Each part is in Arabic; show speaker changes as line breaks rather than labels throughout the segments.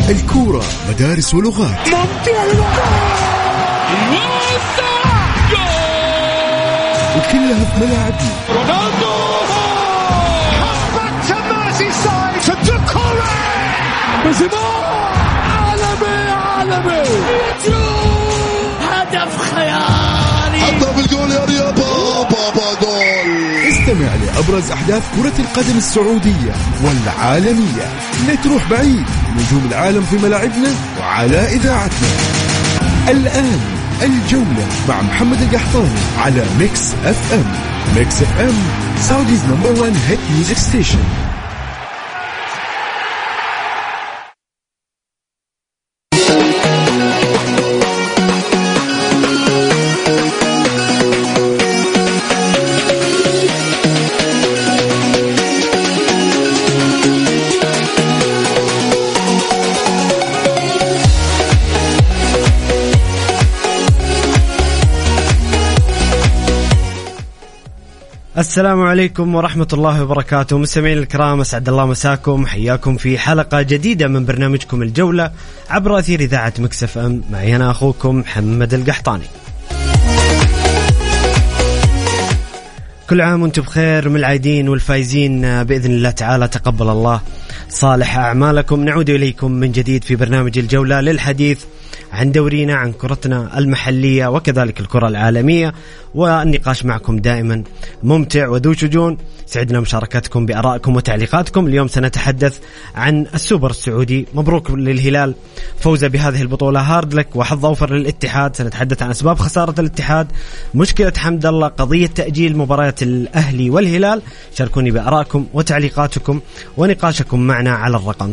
الكورة مدارس ولغات. وكلها في ملاعبنا. رونالدو حطت ماسي سايد ستكورة عالمي هدف خيالي. حطها بالجول يا رياض بابا جول. استمع لأبرز أحداث كرة القدم السعودية والعالمية. لا تروح بعيد، نجوم العالم في ملاعبنا وعلى إذاعتنا. الآن الجولة مع محمد القحطاني على ميكس اف ام. ميكس اف ام سعوديز نمبر 1 هيت ميوزك ستيشن.
السلام عليكم ورحمة الله وبركاته. مستمعين الكرام، أسعد الله مساكم، حياكم في حلقة جديدة من برنامجكم الجولة عبر أثير إذاعة ميكس اف ام. معي أنا أخوكم محمد القحطاني. كل عام وانتم بخير، من العايدين والفايزين بإذن الله تعالى. تقبل الله صالح أعمالكم. نعود إليكم من جديد في برنامج الجولة للحديث عن دورينا، عن كرتنا المحلية وكذلك الكرة العالمية، والنقاش معكم دائما ممتع وذو شجون. سعدنا مشاركتكم بآرائكم وتعليقاتكم. اليوم سنتحدث عن السوبر السعودي. مبروك للهلال فوزه بهذه البطولة، هارد لك وحظ أوفر للاتحاد. سنتحدث عن أسباب خسارة الاتحاد، مشكلة حمد الله، قضية تأجيل مباريات الأهلي والهلال. شاركوني بآرائكم وتعليقاتكم ونقاشكم معنا على الرقم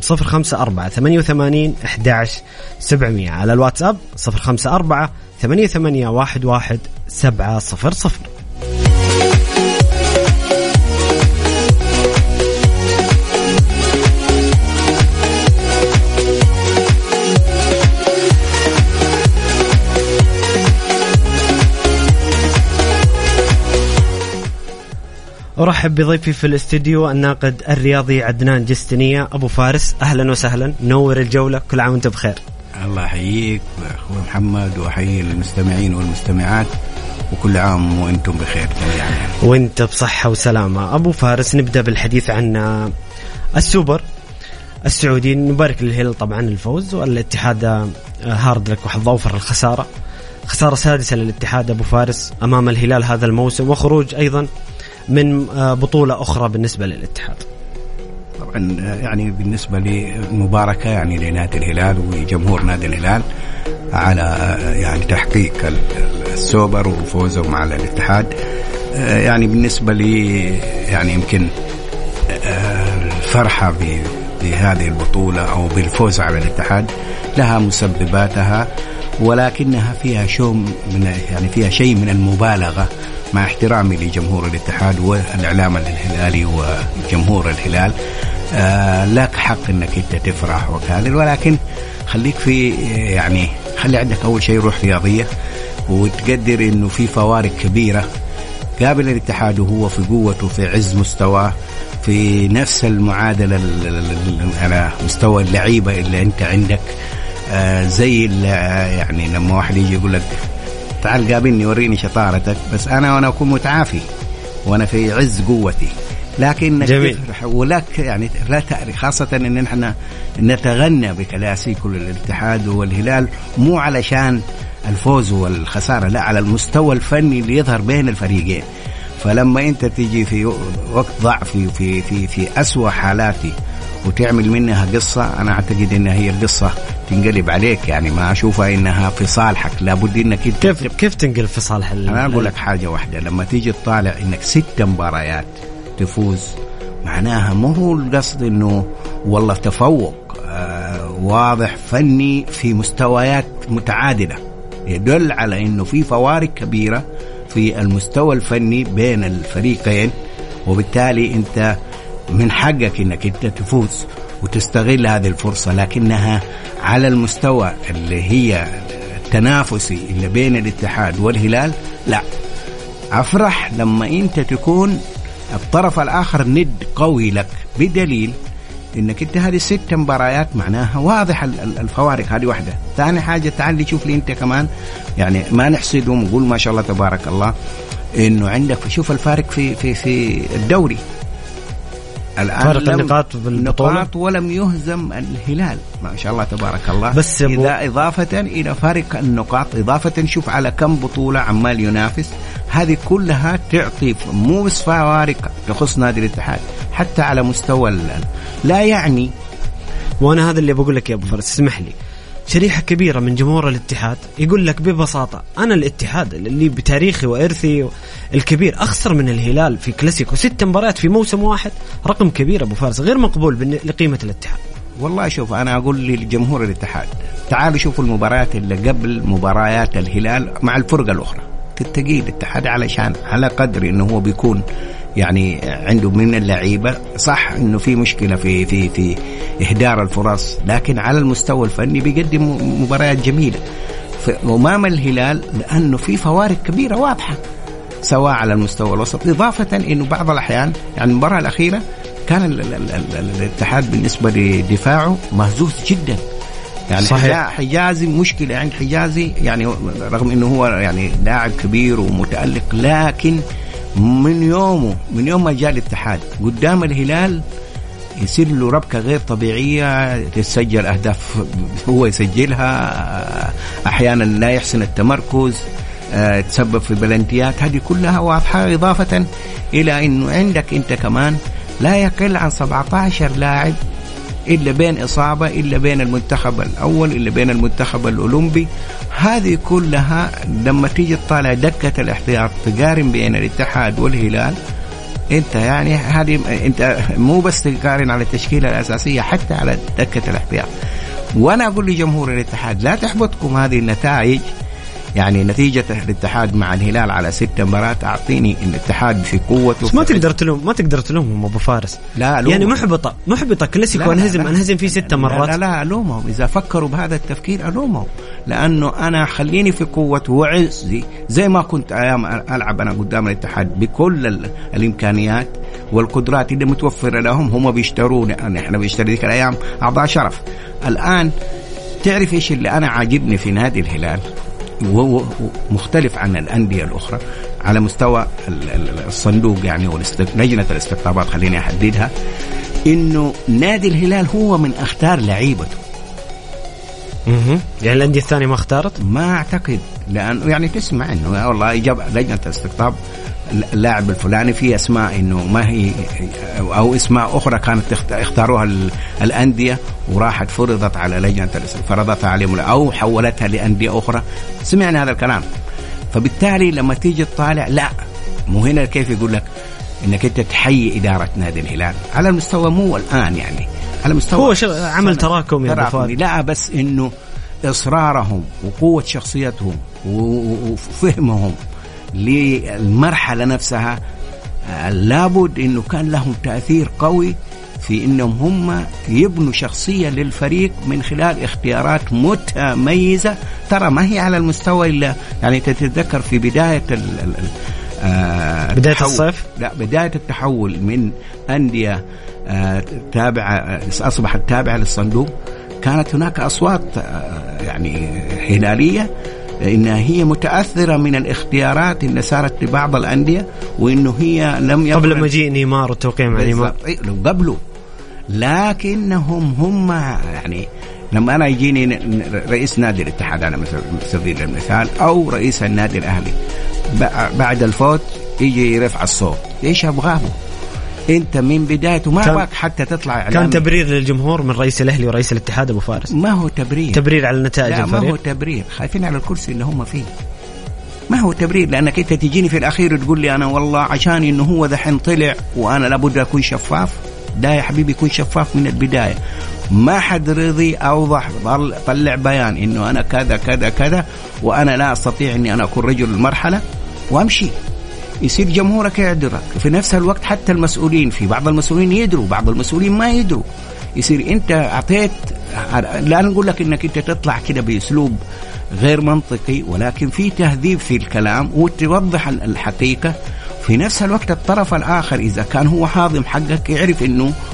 0548811700، على الواتساب 0548811700. أرحب بضيفي في الاستديو الناقد الرياضي عدنان جستنية أبو فارس. أهلا وسهلا، نور الجولة. كل عام وانت بخير.
الله يحييك أخوي محمد، وحيي المستمعين والمستمعات، وكل عام وانتم بخير جميعا.
وانت بصحة وسلامة. أبو فارس، نبدأ بالحديث عن السوبر السعودي. نبارك للهلال طبعا الفوز، والاتحاد هارد لك وحظ أوفر الخسارة. خسارة سادسة للاتحاد أبو فارس أمام الهلال هذا الموسم، وخروج أيضا من بطولة أخرى بالنسبة للاتحاد.
طبعا يعني بالنسبة للمباركة يعني لنادي الهلال وجمهور نادي الهلال على يعني تحقيق السوبر وفوزه مع الاتحاد. يعني بالنسبة لي يعني يمكن الفرحة بهذه البطولة أو بالفوز على الاتحاد لها مسبباتها، ولكنها فيها يعني فيها شيء من المبالغة، مع احترامي لجمهور الاتحاد والإعلام الهلالي وجمهور الهلال. لك حق انك انت تفرح وكذا، ولكن خليك في يعني خلي عندك اول شيء روح رياضية، وتقدر انه في فوارق كبيرة. قابل الاتحاد وهو في قوته في عز مستواه، في نفس المعادلة على مستوى اللعيبة اللي انت عندك. زي يعني لما واحد يجي يقول لك تعال قابلني وريني شطارتك، بس أنا أكون متعافي وأنا في عز قوتي، لكن تفرح ولك يعني لا تأري، خاصة إن نحن نتغنى بكلاسيكو الاتحاد والهلال، مو علشان الفوز والخسارة، لا، على المستوى الفني اللي يظهر بين الفريقين. فلما أنت تيجي في وقت ضعفي في أسوأ حالاتي وتعمل منها قصة، أنا أعتقد إنها هي القصة تنقلب عليك. يعني ما أشوفها إنها في صالحك، لابد إنك
كيف تنقلب في صالح.
أنا أقول لك حاجة واحدة، لما تيجي تطالع إنك 6 مباريات تفوز، معناها مو هو القصد إنه والله تفوق واضح فني في مستويات متعادلة، يدل على إنه في فوارق كبيرة في المستوى الفني بين الفريقين، وبالتالي أنت من حقك إنك أنت تفوز وتستغل هذه الفرصة. لكنها على المستوى اللي هي التنافسي اللي بين الاتحاد والهلال، لا، أفرح لما أنت تكون الطرف الآخر ند قوي لك، بدليل انك انت هذه 6 مباريات معناها واضح الفوارق. هذه واحدة. ثاني حاجة تعال لي شوف لي انت كمان، يعني ما نحسدهم ونقول ما شاء الله تبارك الله انه عندك، شوف الفارق في الدوري الآن،
فارق النقاط بالبطولة
ولم يهزم الهلال ما شاء الله تبارك الله.
بس
إذا إضافة إلى فارق النقاط، إضافة شوف على كم بطولة عمال ينافس، هذه كلها تعطي مو بس فوارق تخص نادي الاتحاد حتى على مستوى لا يعني.
وأنا هذا اللي بقول لك يا أبو فارس، اسمح لي، شريحة كبيرة من جمهور الاتحاد يقول لك ببساطة أنا الاتحاد اللي بتاريخي وإرثي الكبير أخسر من الهلال في كلاسيكو 6 مباريات في موسم واحد، رقم كبير أبو فارس غير مقبول لقيمة الاتحاد.
والله شوف أنا أقول للجمهور الاتحاد تعالوا شوفوا المباريات اللي قبل مباريات الهلال مع الفرقة الأخرى، تتقي الاتحاد علشان على قدر إنه هو بيكون يعني عنده من اللعيبة، صح إنه في مشكلة في إهدار الفرص، لكن على المستوى الفني بيقدم مباريات جميلة أمام الهلال، لأنه في فوارق كبيرة واضحة سواء على المستوى الوسط، إضافة إنه بعض الأحيان يعني المباراة الأخيرة كان الاتحاد بالنسبة لدفاعه مهزوز جدا. يعني حجازي مشكلة عند حجازي، يعني رغم إنه هو يعني لاعب كبير ومتألق، لكن من يوم ما جاء الاتحاد قدام الهلال يصير له ربكة غير طبيعية، تسجل أهداف هو يسجلها، أحيانا لا يحسن التمركز، تسبب في بلنتيات، هذه كلها واضحة. إضافة إلى أنه عندك أنت كمان لا يقل عن 17 لاعب إلا بين إصابة، إلا بين المنتخب الأول، إلا بين المنتخب الأولمبي، هذه كلها لما تيجي تطالع دكة الاحتياط تقارن بين الاتحاد والهلال، انت يعني هذه انت مو بس تقارن على التشكيلة الأساسية، حتى على دكة الاحتياط. وانا اقول لجمهور الاتحاد لا تحبطكم هذه النتائج، يعني نتيجة الاتحاد مع الهلال على 6 مباريات، أعطيني الاتحاد في قوته.
ما تقدر تلومهم أبو فارس،
لا
يعني محبطة كلاسيكو انهزم فيه 6 مرات.
لا ألومهم إذا فكروا بهذا التفكير، ألومهم، لأنه أنا خليني في قوة وعزي زي ما كنت أيام ألعب أنا قدام الاتحاد بكل الإمكانيات والقدرات اللي متوفرة لهم، هم بيشترون، يعني إحنا بيشتري ذيك الأيام أعضاء شرف. الآن تعرف إيش اللي أنا عاجبني في نادي الهلال وهو مختلف عن الأندية الأخرى على مستوى الصندوق يعني لجنة الاستقطابات، خليني أحددها، إنه نادي الهلال هو من اختار لعيبته.
يعني الأندية الثانية ما اختارت؟
ما أعتقد، لأنه يعني تسمع إنه والله جاب لجنة الاستقطاب اللاعب الفلاني، في أسماء إنه ما هي أو أسماء أخرى كانت اختاروها الأندية وراحت فرضت على لجنة فرضتها عليهم أو حولتها لأندية أخرى، سمعنا هذا الكلام. فبالتالي لما تيجي تطالع، لا مو هنا كيف يقول لك إنك أنت تحيي إدارة نادي الهلال على المستوى، مو الآن يعني على مستوى
هو عمل تراكمي،
لا بس إنه إصرارهم وقوة شخصيتهم وفهمهم للمرحلة نفسها، لابد إنه كان لهم تأثير قوي في إنهم هم يبنوا شخصية للفريق من خلال اختيارات متميزة. ترى ما هي على المستوى إلا يعني تتذكر في بداية
بداية الصيف،
لا بداية التحول من أندية تابعة أصبحت تابعة للصندوق، كانت هناك أصوات يعني هلالية إنها هي متأثرة من الاختيارات اللي صارت لبعض الأندية، وإنه هي لم
قبل ما جاء نيمار والتوقيع مع نيمار
قبله، لكنهم هم يعني لما أنا يجيني رئيس نادي الاتحاد على سبيل المثال أو رئيس النادي الأهلي بعد الفوت يجي يرفع الصوت، إيش أبغاه؟ انت من بدايته ما ابغاك حتى تطلع اعلامي.
كان تبرير للجمهور من رئيس الاهلي ورئيس الاتحاد ابو فارس.
ما هو تبرير
على نتائج الفريق،
ما هو تبرير، خايفين على الكرسي اللي هم فيه. ما هو تبرير، لانك انت تجيني في الاخير وتقول لي انا والله عشان انه هو ذحين طلع وانا لابد اكون شفاف. لا يا حبيبي، يكون شفاف من البدايه. ما حد رضي اوضح طلع بيان انه انا كذا كذا كذا وانا لا استطيع اني انا اكون رجل المرحله وامشي. يصير جمهورك يعذرك في نفس الوقت، حتى المسؤولين، في بعض المسؤولين يدروا بعض المسؤولين ما يدروا. يصير انت اعطيت، لا نقول لك انك انت تطلع كده باسلوب غير منطقي، ولكن في تهذيب في الكلام وتوضح الحقيقة. في نفس الوقت الطرف الآخر إذا كان هو حاضم حقك يعرف إنه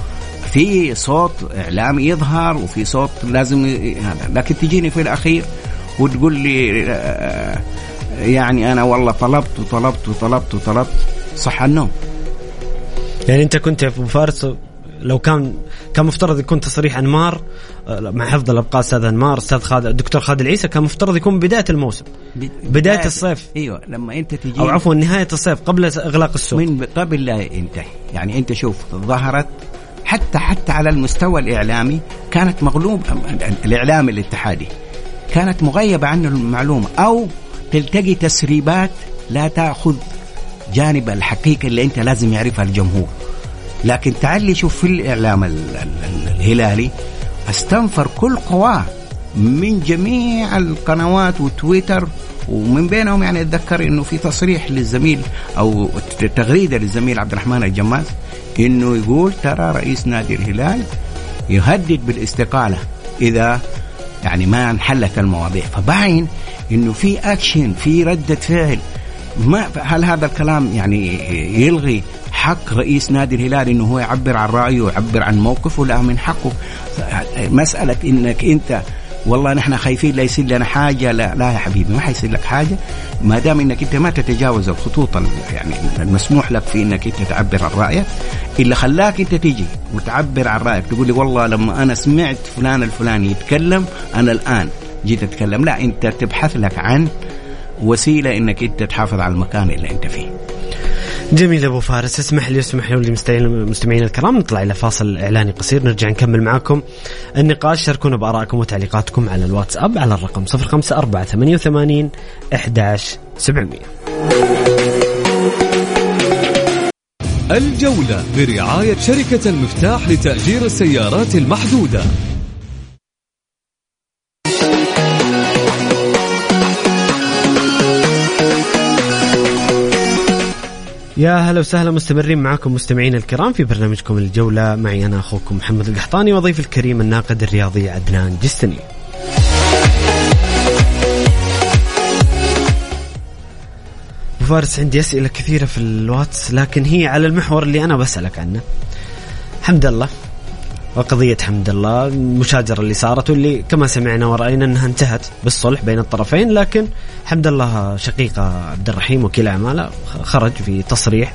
في صوت إعلامي يظهر وفي صوت لازم لكن تجيني في الأخير وتقول لي يعني أنا والله طلبت صح النوم.
يعني أنت كنت في أبو فارس لو كان مفترض يكون تصريح أنمار مع حفظ الأبقاء أستاذ أنمار الدكتور خالد العيسى، كان مفترض يكون بداية الموسم، بداية الصيف.
أيوة لما أنت تجي
أو عفوا نهاية الصيف قبل إغلاق السوق،
من قبل لا ينتهي. يعني أنت شوف ظهرت حتى على المستوى الإعلامي كانت مغلوب، الإعلام الاتحادي كانت مغيبة عنه المعلومة، أو تلتقي تسريبات لا تأخذ جانب الحقيقة اللي أنت لازم يعرفها الجمهور. لكن تعالي شوف في الإعلام الهلالي استنفر كل قواه من جميع القنوات وتويتر، ومن بينهم يعني أتذكر إنه في تصريح للزميل أو تغريدة للزميل عبد الرحمن الجماز إنه يقول ترى رئيس نادي الهلال يهدد بالاستقالة إذا يعني ما انحلت المواضيع. فباين إنه في أكشن، في ردة فعل. ما هل هذا الكلام يعني يلغي حق رئيس نادي الهلال إنه هو يعبر عن رأيه ويعبر عن موقفه؟ لا، من حقه. مسألة إنك أنت والله نحن خايفين لا يصير لنا حاجة، لا يا حبيبي، ما حيصير لك حاجة ما دام إنك أنت ما تتجاوز الخطوط يعني المسموح لك في إنك أنت تعبر عن رأيك. إلا خلاك أنت تيجي وتعبر عن رأيك، تقول لي والله لما أنا سمعت فلان الفلاني يتكلم أنا الآن جيت أتكلم. لا، أنت تبحث لك عن وسيلة إنك أنت تحافظ على المكان اللي أنت فيه.
جميل أبو فارس، اسمح لي للمستمعين الكرام نطلع إلى فاصل إعلاني قصير، نرجع نكمل معكم النقاش. شاركونا بآرائكم وتعليقاتكم على الواتساب على الرقم 0548811700.
الجولة برعاية شركة المفتاح لتأجير السيارات المحدودة.
يا هلا وسهلا، مستمرين معكم مستمعين الكرام في برنامجكم الجولة، معي أنا أخوكم محمد القحطاني وضيف الكريم الناقد الرياضي عدنان جستني. فارس، عندي أسئلة كثيرة في الواتس لكن هي على المحور اللي أنا بسألك عنه، حمد الله وقضية حمد الله، المشاجرة اللي صارت واللي كما سمعنا ورأينا أنها انتهت بالصلح بين الطرفين. لكن حمد الله شقيقة عبد الرحيم وكيل أعماله خرج في تصريح،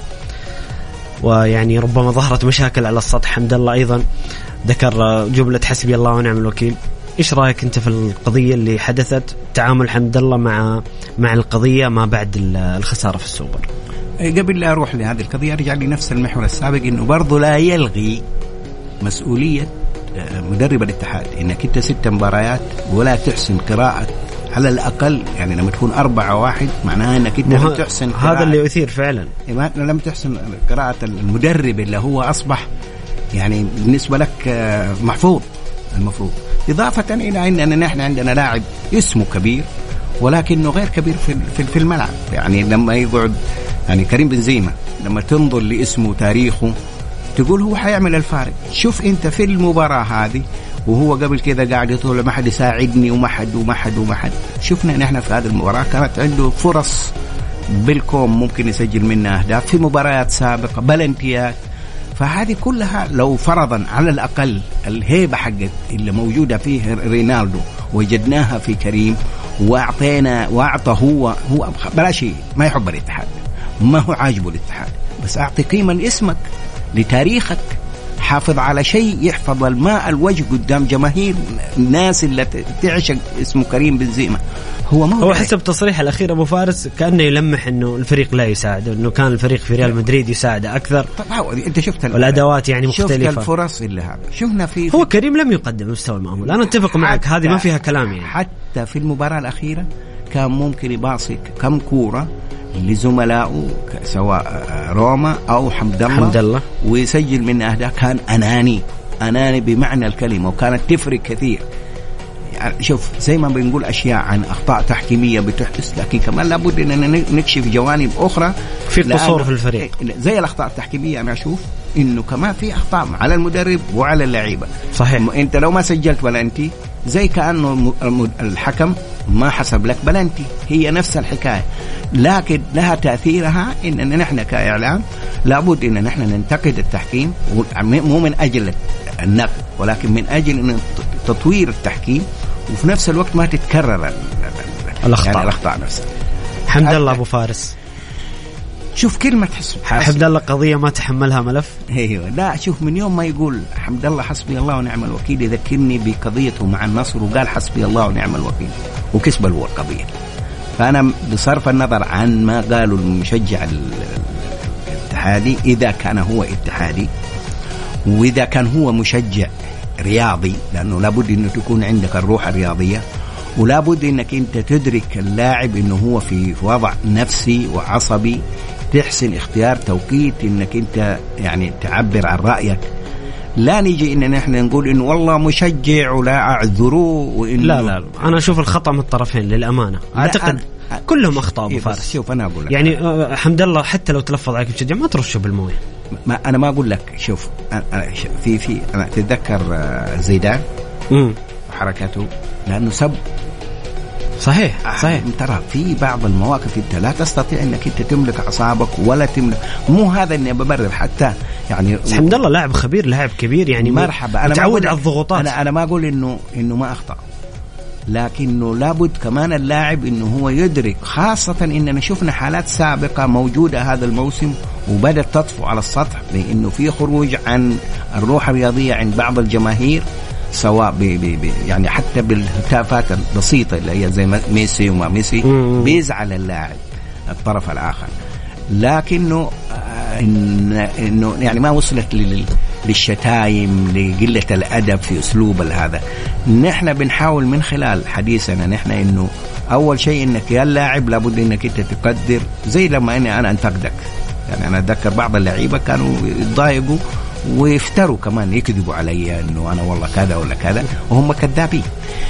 ويعني ربما ظهرت مشاكل على السطح. حمد الله أيضا ذكر جملة حسبي الله ونعم الوكيل. إيش رأيك أنت في القضية اللي حدثت، تعامل حمد الله مع القضية ما بعد الخسارة في السوبر؟
قبل لا أروح لهذه القضية أرجع لنفس المحور السابق، إنه برضو لا يلغي مسؤولية مدرب الاتحاد إنك أنت 6 مباريات ولا تحسن قراءة على الأقل. يعني لما تكون 4-1 معناها إنك أنت لم تحسن قراءة.
هذا اللي يثير فعلا،
لم تحسن قراءة المدرب اللي هو أصبح يعني بالنسبة لك محفوظ المفروض. إضافة إلى أننا نحن عندنا لاعب اسمه كبير ولكنه غير كبير في الملعب. يعني لما يقعد يعني كريم بنزيما لما تنظر لاسمه وتاريخه تقول هو حيعمل الفارق. شوف انت في المباراة هذه وهو قبل كذا قاعد يقول ما حد يساعدني وما حد. شفنا نحن في هذه المباراة كانت عنده فرص بالكوم ممكن يسجل منها أهداف في مباريات سابقة بلنتيات. فهذه كلها لو فرضا على الأقل الهيبة حقت اللي موجودة فيه رينالدو وجدناها في كريم وأعطى هو بلاش ما يحب الاتحاد، ما هو عاجبه الاتحاد، بس أعطي قيمة لاسمك لتاريخك، حافظ على شيء يحفظ الماء الوجه قدام جماهير الناس اللي تعشق اسمه كريم بنزيما. هو
حسب تصريح الأخير أبو فارس كأنه يلمح إنه الفريق لا يساعده، إنه كان الفريق في ريال مدريد يساعده أكثر.
أنت شفت
والأدوات يعني مختلفة،
شفت الفرص اللي هذا شفنا
هو كريم لم يقدم مستوى المأمول. أنا أتفق معك، هذه ما فيها كلام. يعني
حتى في المباراة الأخيرة كان ممكن يباصي كم كورة لزملائه سواء روما أو حمد الله ويسجل من أهداف. كان أناني بمعنى الكلمة، وكانت تفرق كثير. يعني شوف زي ما بنقول أشياء عن أخطاء تحكيمية بتحدث، لكن كمان لابد أن نكشف جوانب أخرى
في قصور في الفريق
زي الأخطاء التحكيمية. أنا أشوف إنه كمان في أخطاء على المدرب وعلى اللعيبة.
صحيح.
أنت لو ما سجلت ولا أنت زي كأنه الحكم ما حسب لك بلنتي، هي نفس الحكاية، لكن لها تأثيرها إننا نحن كإعلام لابد إن نحن ننتقد التحكيم، مو من أجل النقد ولكن من أجل إن تطوير التحكيم، وفي نفس الوقت ما تتكرر
الأخطاء،
يعني الأخطاء نفسها.
حمد الله أبو فارس،
شوف كلمة
حمد الله قضية ما تحملها ملف.
ايوه، لا شوف من يوم ما يقول حمد الله حسبي الله ونعم الوكيل يذكرني بقضيته مع النصر، وقال حسبي الله ونعم الوكيل وكسب القضية. فأنا بصرف النظر عن ما قالوا المشجع الاتحادي، إذا كان هو اتحادي وإذا كان هو مشجع رياضي، لأنه لابد أنه تكون عندك الروح الرياضية، ولابد أنك أنت تدرك اللاعب أنه هو في وضع نفسي وعصبي، تحسن اختيار توقيت أنك أنت يعني تعبر عن رأيك. لا نيجي إن نحن نقول إنه والله مشجع ولا أعذروه وإنه
لا أنا أشوف الخطأ من الطرفين للأمانة. أعتقد كلهم أخطأوا أبو فارس.
شوف أنا أقول لك
يعني حمد الله حتى لو تلفظ عليك مشجع ما ترشه بالمويه.
أنا ما أقول لك. شوف أنا تتذكر زيدان حركته لأنه سب.
صحيح
ترى في بعض المواقف انت لا تستطيع انك انت تملك اعصابك ولا تملك، مو هذا اني ببرر حتى يعني.
حمد الله لاعب خبير، لاعب كبير يعني،
مرحبا،
انا متعود على الضغوطات.
انا ما اقول انه ما اخطا، لكنه لابد كمان اللاعب انه هو يدرك، خاصه اننا شفنا حالات سابقه موجوده هذا الموسم وبدت تطفو على السطح، بانه في خروج عن الروح الرياضيه عند بعض الجماهير، سواء يعني حتى بالهتافات البسيطة اللي هي زي ميسي وما ميسي، بيزعل اللاعب الطرف الآخر، لكنه إنه يعني ما وصلت للشتايم، لقلة الأدب في أسلوب هذا. نحن بنحاول من خلال حديثنا نحن إنه أول شيء إنك يا اللاعب لابد إنك أنت تقدر، زي لما أنا أنتقدك، يعني أنا أتذكر بعض اللعيبة كانوا يتضايقوا ويفتروا كمان، يكذبوا علي انه انا والله كذا ولا كذا وهم كذابين،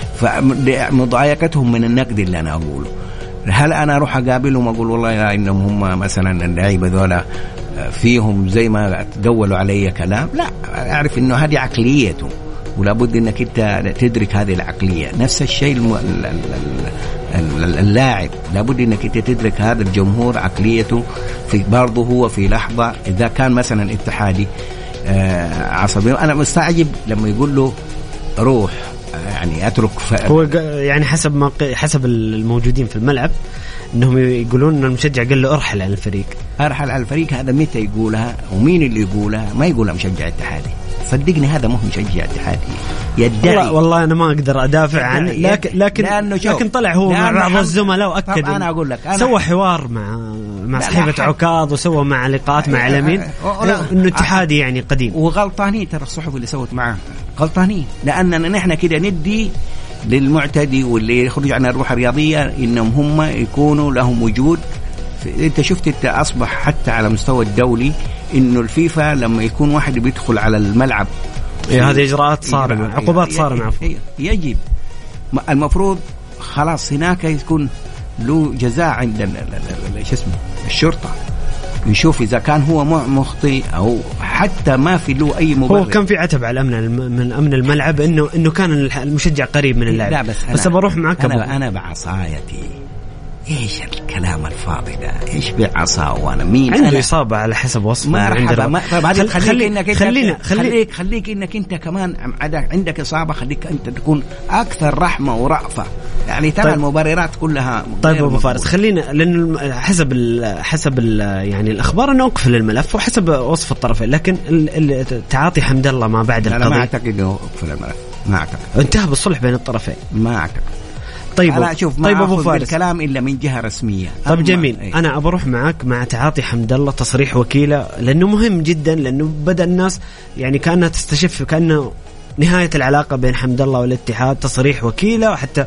فمضايقتهم من النقد اللي انا اقوله. هل انا اروح اقابلهم واقول والله انهم هم مثلا اللعيبه ذولا فيهم زي ما تقولوا علي كلام؟ لا، اعرف انه هذه عقليته ولابد انك انت تدرك هذه العقليه. نفس الشيء اللاعب لابد انك انت تدرك هذا الجمهور عقليته، في برضه هو في لحظه اذا كان مثلا اتحادي عصبي. أنا مستعجب لما يقول له روح، يعني أترك
هو يعني حسب الموجودين في الملعب إنهم يقولون إن المشجع قال له أرحل على الفريق.
أرحل على الفريق، هذا متى يقولها ومين اللي يقولها؟ ما يقولها مشجع اتحادي، صدقني هذا مو مشجع اتحادي يدعي.
والله أنا ما أقدر أدافع عنه، لكن طلع هو مع بعض الزملاء وأكد.
أنا أقول لك
سوى حوار مع صحيفة عكاظ، وسوى مع لقاءات مع اليمين إنه اتحادي يعني قديم.
وغلطانين ترى الصحف اللي سوت معاه غلطانين، لأننا نحن كده ندي للمعتدي واللي يخرج عن الروح الرياضية إنهم هم يكونوا لهم وجود. انت شفت انت اصبح حتى على مستوى الدولي انه الفيفا لما يكون واحد بيدخل على الملعب
هذه اجراءات صارمه، عقوبات صارمه.
يجب المفروض خلاص هناك يكون له جزاء عند الشرطه، يشوف اذا كان هو مخطئ او حتى ما في له اي مبرر.
هو كان في عتب على من امن الملعب انه كان المشجع قريب من اللاعب. بس بروح معك
انا بعصايتي ايش الكلام الفاضي ده؟ ايش بعصا وانا مين؟
عنده اصابه على حسب وصفه.
مرحبا، خليك انك انت كمان عندك اصابه، خليك انت تكون اكثر رحمه ورأفه، يعني ترى طيب. المبررات كلها.
طيب ابو فارس خلينا، لان حسب يعني الاخبار انه اقفل الملف وحسب وصف الطرفين، لكن تعاطي حمد الله ما بعد القضيه
انا ما اعتقد انه اقفل الملف، ما اعتقد
انتهى بالصلح بين الطرفين،
ما اعتقد.
طيب
أبو فارس الكلام إلا من جهة رسمية.
طيب جميل. أنا أبروح معك مع تعاطي حمد الله تصريح وكيله، لأنه مهم جدا، لأنه بدأ الناس يعني كأنها تستشف كأنه نهاية العلاقة بين حمد الله والاتحاد. تصريح وكيله، وحتى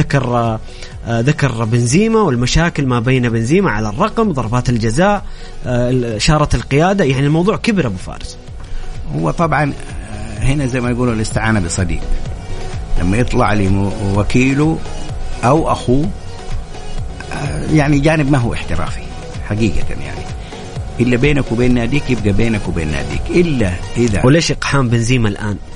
ذكر بنزيما والمشاكل ما بين بنزيما على الرقم، ضربات الجزاء، إشارة القيادة، يعني الموضوع كبر أبو فارس.
هو طبعا هنا زي ما يقولوا الاستعانة بصديق، لما يطلع لي وكيله أو أخوه يعني جانب ما هو احترافي حقيقة، يعني إلا بينك وبين ناديك يبقى بينك وبين ناديك، إلا إذا.
وليش إقحام بنزيما الآن؟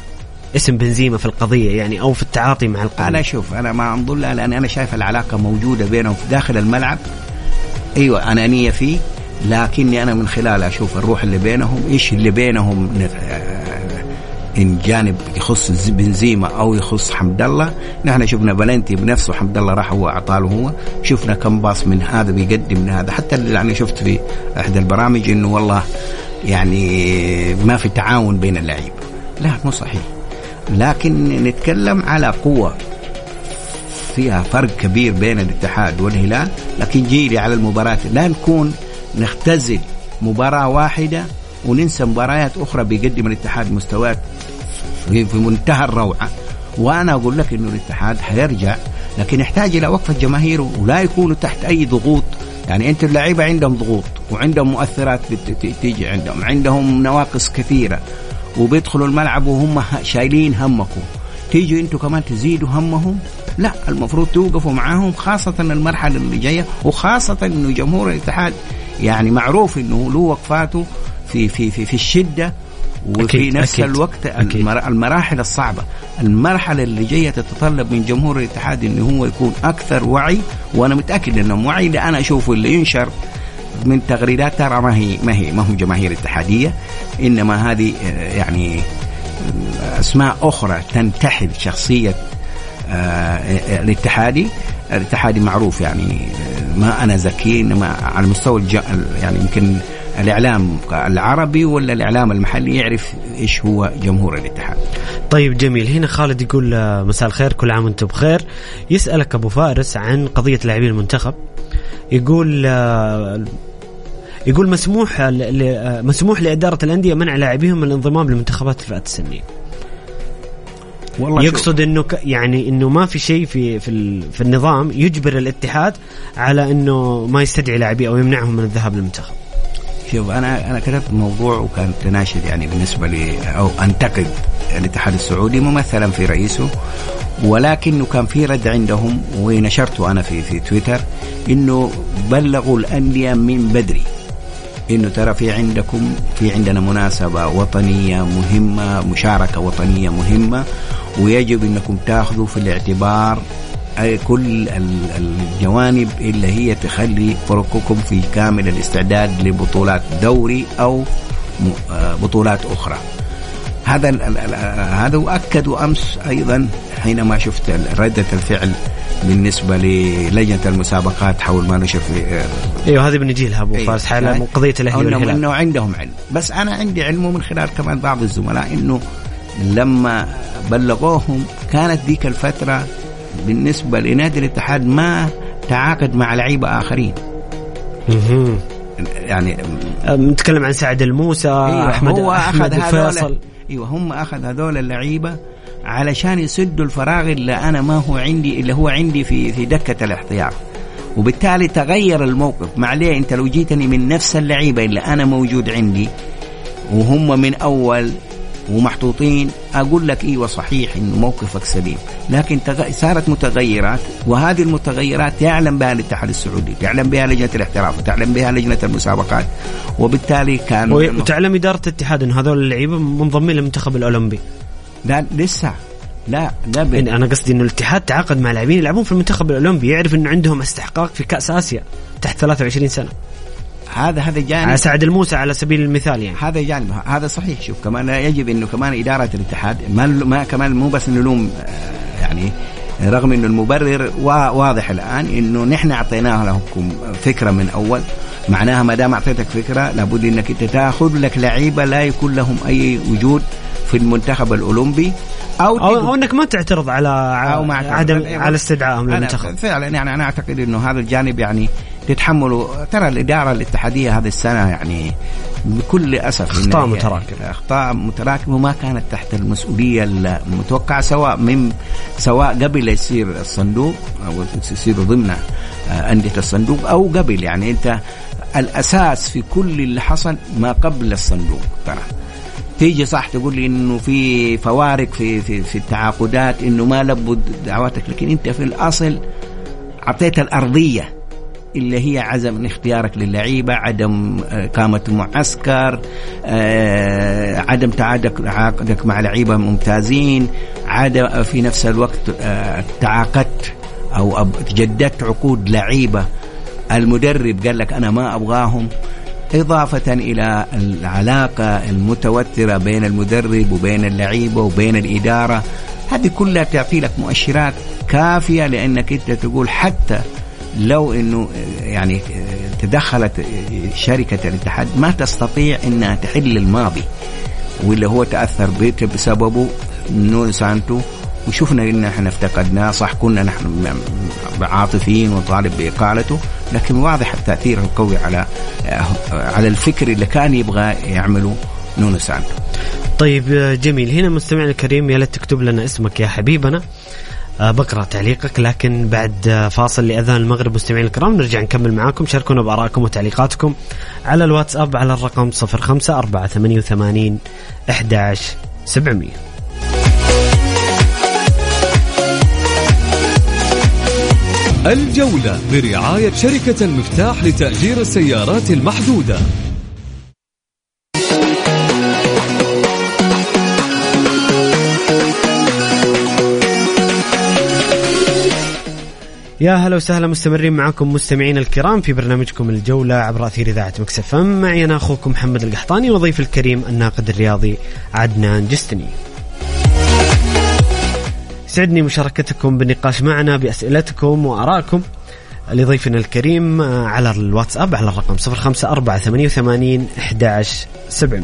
اسم بنزيما في القضية يعني أو في التعاطي مع القضية؟
أنا شوف، أنا ما أنظر لها، لأن أنا شايف العلاقة موجودة بينهم في داخل الملعب. أيوة أنانية فيه، لكني أنا من خلال أشوف الروح اللي بينهم، إيش اللي بينهم، إن جانب يخص بنزيما أو يخص حمد الله. نحن شفنا بلنتي بنفسه، حمد الله راح هو أعطاله هو، شفنا كم باص من هذا بيقدم من هذا. حتى يعني شفت في إحدى البرامج إنه والله يعني ما في تعاون بين اللعيبة. لا مو صحيح، لكن نتكلم على قوة فيها فرق كبير بين الاتحاد والهلال. لكن جيلي على المباراة، لا نكون نختزل مباراة واحدة وننسى مباريات أخرى بيقدم الاتحاد مستويات في منتهى الروعة. وأنا أقول لك إنه الاتحاد حيرجع، لكن يحتاج إلى وقفة جماهيره ولا يكونوا تحت أي ضغوط. يعني أنت اللعيبة عندهم ضغوط وعندهم مؤثرات تيجي عندهم نواقص كثيرة، وبيدخلوا الملعب وهم شايلين همكم، تيجوا أنتوا كمان تزيدوا همهم. لا، المفروض توقفوا معاهم، خاصة المرحلة اللي جاية، وخاصة إنه جمهور الاتحاد يعني معروف إنه له وقفاته في الشدة، وفي أكيد نفس الوقت أكيد. المراحل الصعبة، المرحلة اللي جاية تتطلب من جمهور الاتحاد إنه هو يكون أكثر وعي. وأنا متأكد إنه وعي، لأن أنا أشوف اللي ينشر من تغريدات ترى ما هو جماهير اتحادية، إنما هذه يعني أسماء أخرى تنتحل شخصية الاتحادي معروف. يعني ما أنا ذكي، إنما على مستوى يعني يمكن الإعلام العربي ولا الإعلام المحلي يعرف إيش هو جمهور الاتحاد.
طيب جميل. هنا خالد يقول مساء الخير، كل عام وانتم بخير. يسألك أبو فارس عن قضية لاعبين المنتخب. يقول مسموح لإدارة الأندية منع لاعبيهم من الانضمام لمنتخبات الفئات السنية. يقصد انه يعني انه ما في شيء في النظام يجبر الاتحاد على انه ما يستدعي لاعبيه او يمنعهم من الذهاب للمنتخب.
شوف، انا كتبت موضوع وكان تناشد يعني بالنسبه لي، او انتقد الاتحاد السعودي ممثلا في رئيسه، ولكنه كان في رد عندهم ونشرته انا في تويتر، انه بلغوا الانديه من بدري إنه ترى في عندنا مناسبة وطنية مهمة، مشاركة وطنية مهمة، ويجب إنكم تأخذوا في الاعتبار كل الجوانب اللي هي تخلي فرقكم في كامل الاستعداد لبطولات دوري أو بطولات أخرى. هذا وأكدوا أمس أيضا حينما شفت ردة الفعل بالنسبة للجنة المسابقات حول ما نشر في
ايوه هذه بنجي لها ابو فارس حاله قضية الاهلي والهلال،
انه عندهم علم. بس انا عندي علم من خلال كمان بعض الزملاء انه لما بلغوهم كانت ذيك الفترة بالنسبة لنادي الاتحاد ما تعاقد مع لعيبة آخرين. يعني
نتكلم عن سعد الموسى، أحمد فيصل.
ايوه هم اخذ هذول اللعيبة علشان يسدوا الفراغ اللي هو عندي في دكة الاحتياط، وبالتالي تغير الموقف. معليه انت لو جيتني من نفس اللعيبة اللي انا موجود عندي وهم من اول ومحطوطين، اقول لك ايوه صحيح انه موقفك سليم، لكن صارت متغيرات، وهذه المتغيرات يعلم بها الاتحاد السعودي، تعلم بها لجنة الاحتراف، وتعلم بها لجنة المسابقات، وبالتالي كان
وتعلم إدارة الاتحاد ان هذول اللعيبة منضمين للمنتخب الأولمبي.
لا لسه لا
أنا قصدي إنه الاتحاد تعاقد مع لاعبين يلعبون في المنتخب الأولمبي، يعرف إنه عندهم استحقاق في كأس آسيا تحت 23 سنة.
هذا جانب
على سعد الموسى على سبيل المثال يعني.
هذا جانب، هذا صحيح. شوف كمان يجب إنه كمان إدارة الاتحاد ما كمان مو بس نلوم يعني، رغم إنه المبرر واضح الآن إنه نحن أعطيناها لكم فكرة من أول، معناها ما دام أعطيتك فكرة لابد إنك أنت تأخذ لك لعيبة لا يكون لهم أي وجود في المنتخب الأولمبي
أو أنك ما تعترض على عدم على استدعائهم للمنتخب.
فعلا يعني أنا أعتقد إنه هذا الجانب يعني تتحملوا. ترى الإدارة الاتحادية هذه السنة يعني بكل أسف أخطاء متراكمة وما كانت تحت المسؤولية المتوقعة، سواء قبل يصير الصندوق أو يصير ضمن أندية الصندوق أو قبل. يعني أنت الأساس في كل اللي حصل ما قبل الصندوق. ترى تيجي صح تقول لي إنه في فوارق في التعاقدات، إنه ما لبد دعواتك، لكن أنت في الأصل عطيت الأرضية اللي هي عدم اختيارك للعيبة، عدم إقامة معسكر، عدم تعاقدك مع لعيبة ممتازين، عدم في نفس الوقت تعاقدت أو تجددت عقود لعيبة المدرب قال لك أنا ما أبغاهم، إضافة إلى العلاقة المتوترة بين المدرب وبين اللعيبة وبين الإدارة. هذه كلها تعطي لك مؤشرات كافية لأنك أنت تقول حتى لو أنه يعني تدخلت شركة الاتحاد ما تستطيع أنها تحل الماضي واللي هو تأثر بسببه نونو سانتو، وشوفنا إن احنا افتقدناه. صح كنا نحن عاطفيين ونطالب بإقالته، لكن واضح التأثير القوي على الفكر اللي كان يبغى يعمله نونو سانتو.
طيب جميل. هنا مستمعنا الكريم يا ليت تكتب لنا اسمك يا حبيبنا، بقرأ تعليقك لكن بعد فاصل لأذان المغرب. مستمعين الكرام نرجع نكمل معاكم، شاركونا بآرائكم وتعليقاتكم على الواتساب على الرقم 0548811700.
الجولة برعاية شركة المفتاح لتأجير السيارات المحدودة.
يا هلا وسهلا، مستمرين معكم مستمعين الكرام في برنامجكم الجولة عبر أثير إذاعة مكس اف ام. معي أنا أخوكم محمد القحطاني وضيف الكريم الناقد الرياضي عدنان جستني. سعدني مشاركتكم بالنقاش معنا بأسئلتكم وآرائكم لضيفنا الكريم على الواتساب على الرقم 0548811700.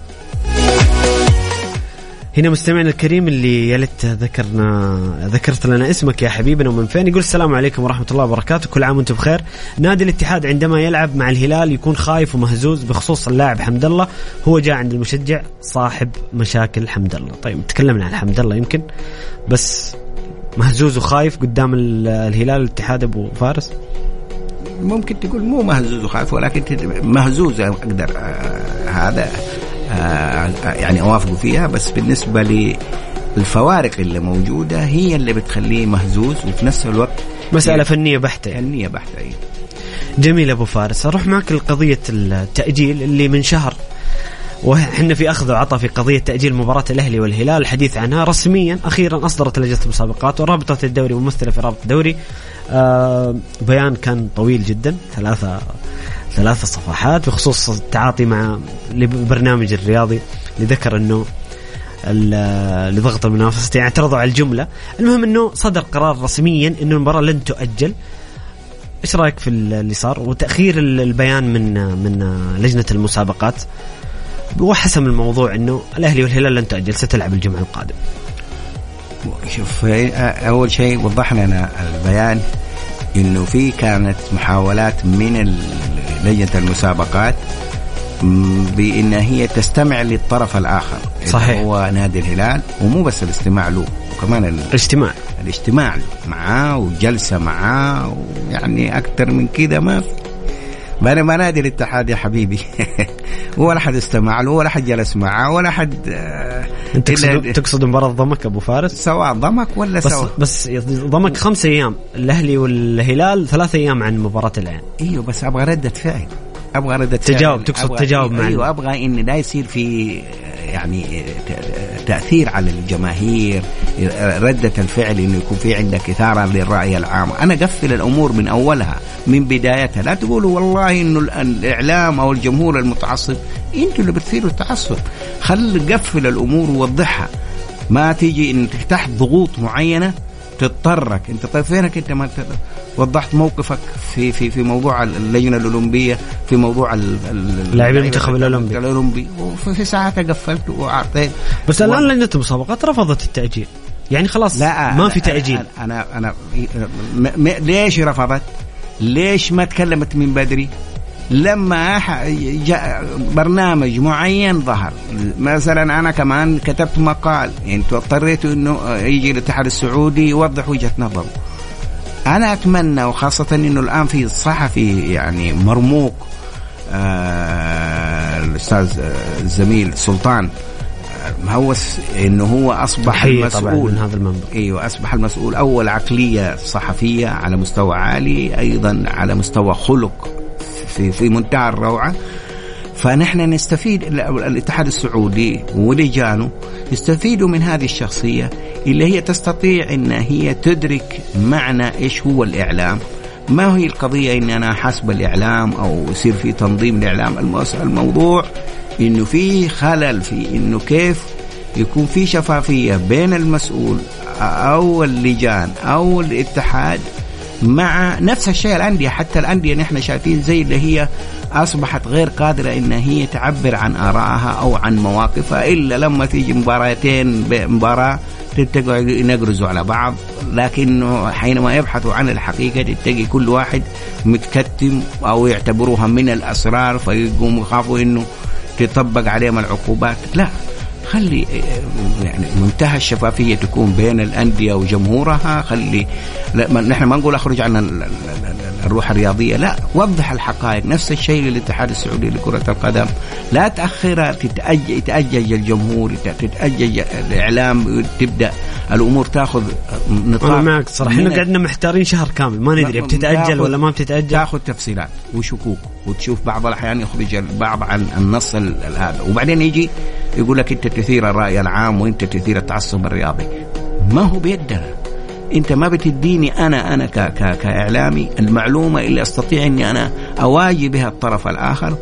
هنا مستمعنا الكريم اللي يلت ذكرت لنا اسمك يا حبيبنا ومن فين. يقول السلام عليكم ورحمة الله وبركاته، كل عام وانتم بخير. نادي الاتحاد عندما يلعب مع الهلال يكون خايف ومهزوز بخصوص اللاعب حمد الله، هو جاء عند المشجع صاحب مشاكل حمد الله. طيب تكلمنا عن حمد الله يمكن، بس مهزوز وخايف قدام الهلال الاتحاد ابو فارس.
ممكن تقول مو مهزوز وخايف، ولكن مهزوز اقدر هذا يعني أوافق فيها، بس بالنسبة للفوارق اللي موجودة هي اللي بتخليه مهزوز، وفي نفس الوقت
مسألة فنية بحتة.
فنية بحتة.
جميل أبو فارس، أروح معك لقضية التأجيل اللي من شهر وحنا في أخذ وعطى في قضية تأجيل مباراة الأهلي والهلال. الحديث عنها رسميا أخيرا أصدرت لجنة المسابقات ورابطة الدوري وممثلة في رابطة الدوري بيان كان طويل جدا، ثلاث صفحات بخصوص التعاطي مع البرنامج الرياضي اللي ذكر أنه لضغط المنافسة يعني اعترضوا على الجملة. المهم أنه صدر قرار رسميا أنه المباراة لن تؤجل. إيش رأيك في اللي صار وتأخير البيان من لجنة المسابقات وحسم الموضوع أنه الأهلي والهلال لن تؤجل، ستلعب الجمعة القادم؟
شوف، أول شيء وضح لنا البيان إنه في كانت محاولات من لجنة المسابقات بأن هي تستمع للطرف الآخر.
صحيح. هو
نادي الهلال، ومو بس الاستماع له، وكمان الاجتماع له معاه وجلسة معاه، ويعني أكتر من كده ما في. بينما نادي الاتحاد يا حبيبي ولا حد استمع له ولا حد جلس معاه ولا حد.
انت تقصد مباراة ضمك أبو فارس؟
سواء ضمك ولا
بس ضمك 5 أيام، الأهلي والهلال 3 أيام عن مباراة العين.
ايوه بس ابغى ردة فعل،
تقصد تجاوب معي.
ايوه ابغى ان لا يصير في يعني تأثير على الجماهير، ردة الفعل انه يكون في عندك إثارة للرأي العام. انا قفل الامور من اولها من بدايتها، لا تقولوا والله انه الاعلام او الجمهور المتعصب، انتوا اللي بتثيروا التعصب. قفل الامور ووضحها، ما تيجي ان تحت ضغوط معينة تضطرك انت. طيب فينك انت ما وضحت موقفك في موضوع اللجنة الأولمبية، في موضوع
لاعبين المنتخب الأولمبي،
وفي ساعتها قفلت وأعطيت.
بس الآن لجنة المسابقات رفضت التأجيل، يعني خلاص ما في تأجيل.
أنا ليش رفضت؟ ليش ما تكلمت من بدري؟ لما جاء برنامج معين ظهر، مثلا أنا كمان كتبت مقال، انتوا اضطريتوا إنه يجي الاتحاد السعودي يوضح وجهة نظره. أنا أتمنى، وخاصة إنه الآن في الصحفي يعني مرموق الأستاذ الزميل سلطان مهوس انه هو اصبح
المسؤول من هذا المنبر.
ايوه اصبح المسؤول، اول عقليه صحفيه على مستوى عالي، ايضا على مستوى خلق في منتهى الروعه. فنحن نستفيد، الاتحاد السعودي ولجانه يستفيدوا من هذه الشخصيه اللي هي تستطيع ان هي تدرك معنى ايش هو الاعلام. ما هي القضيه ان انا حسب الاعلام او يصير في تنظيم الاعلام، الموضوع انه في خلل في انه كيف يكون في شفافيه بين المسؤول او اللجان او الاتحاد مع نفس الشيء الأندية. حتى الأندية نحن شايفين زي اللي هي أصبحت غير قادرة إن هي تعبر عن آرائها أو عن مواقفها إلا لما تيجي مباراة تتقعوا ينقرزوا على بعض. لكنه حينما يبحثوا عن الحقيقة تتقي كل واحد متكتم أو يعتبروها من الأسرار، فيقوموا يخافوا إنه تطبق عليهم العقوبات. لا، خلي يعني منتهى الشفافية تكون بين الأندية وجمهورها. خلي نحن ما نقول أخرج عن الروح الرياضية، لا، وضح الحقائق. نفس الشيء للاتحاد السعودي لكرة القدم، لا تأخر، تتأجج الجمهور، تتأجج الإعلام، تبدأ الأمور تأخذ نطاق.
أنا معك صراحة، إحنا قعدنا محتارين شهر كامل ما ندري بتتأجل ولا ما بتتأجل.
تأخذ تفصيلات وشكوك، وتشوف بعض الأحيان يخرج البعض عن النص هذا، وبعدين يجي يقول لك أنت تثير الرأي العام وأنت تثير التعصب الرياضي. ما هو بيدنا، أنت ما بتديني أنا كإعلامي المعلومة اللي أستطيع أني أنا أواجه بها الطرف الآخر،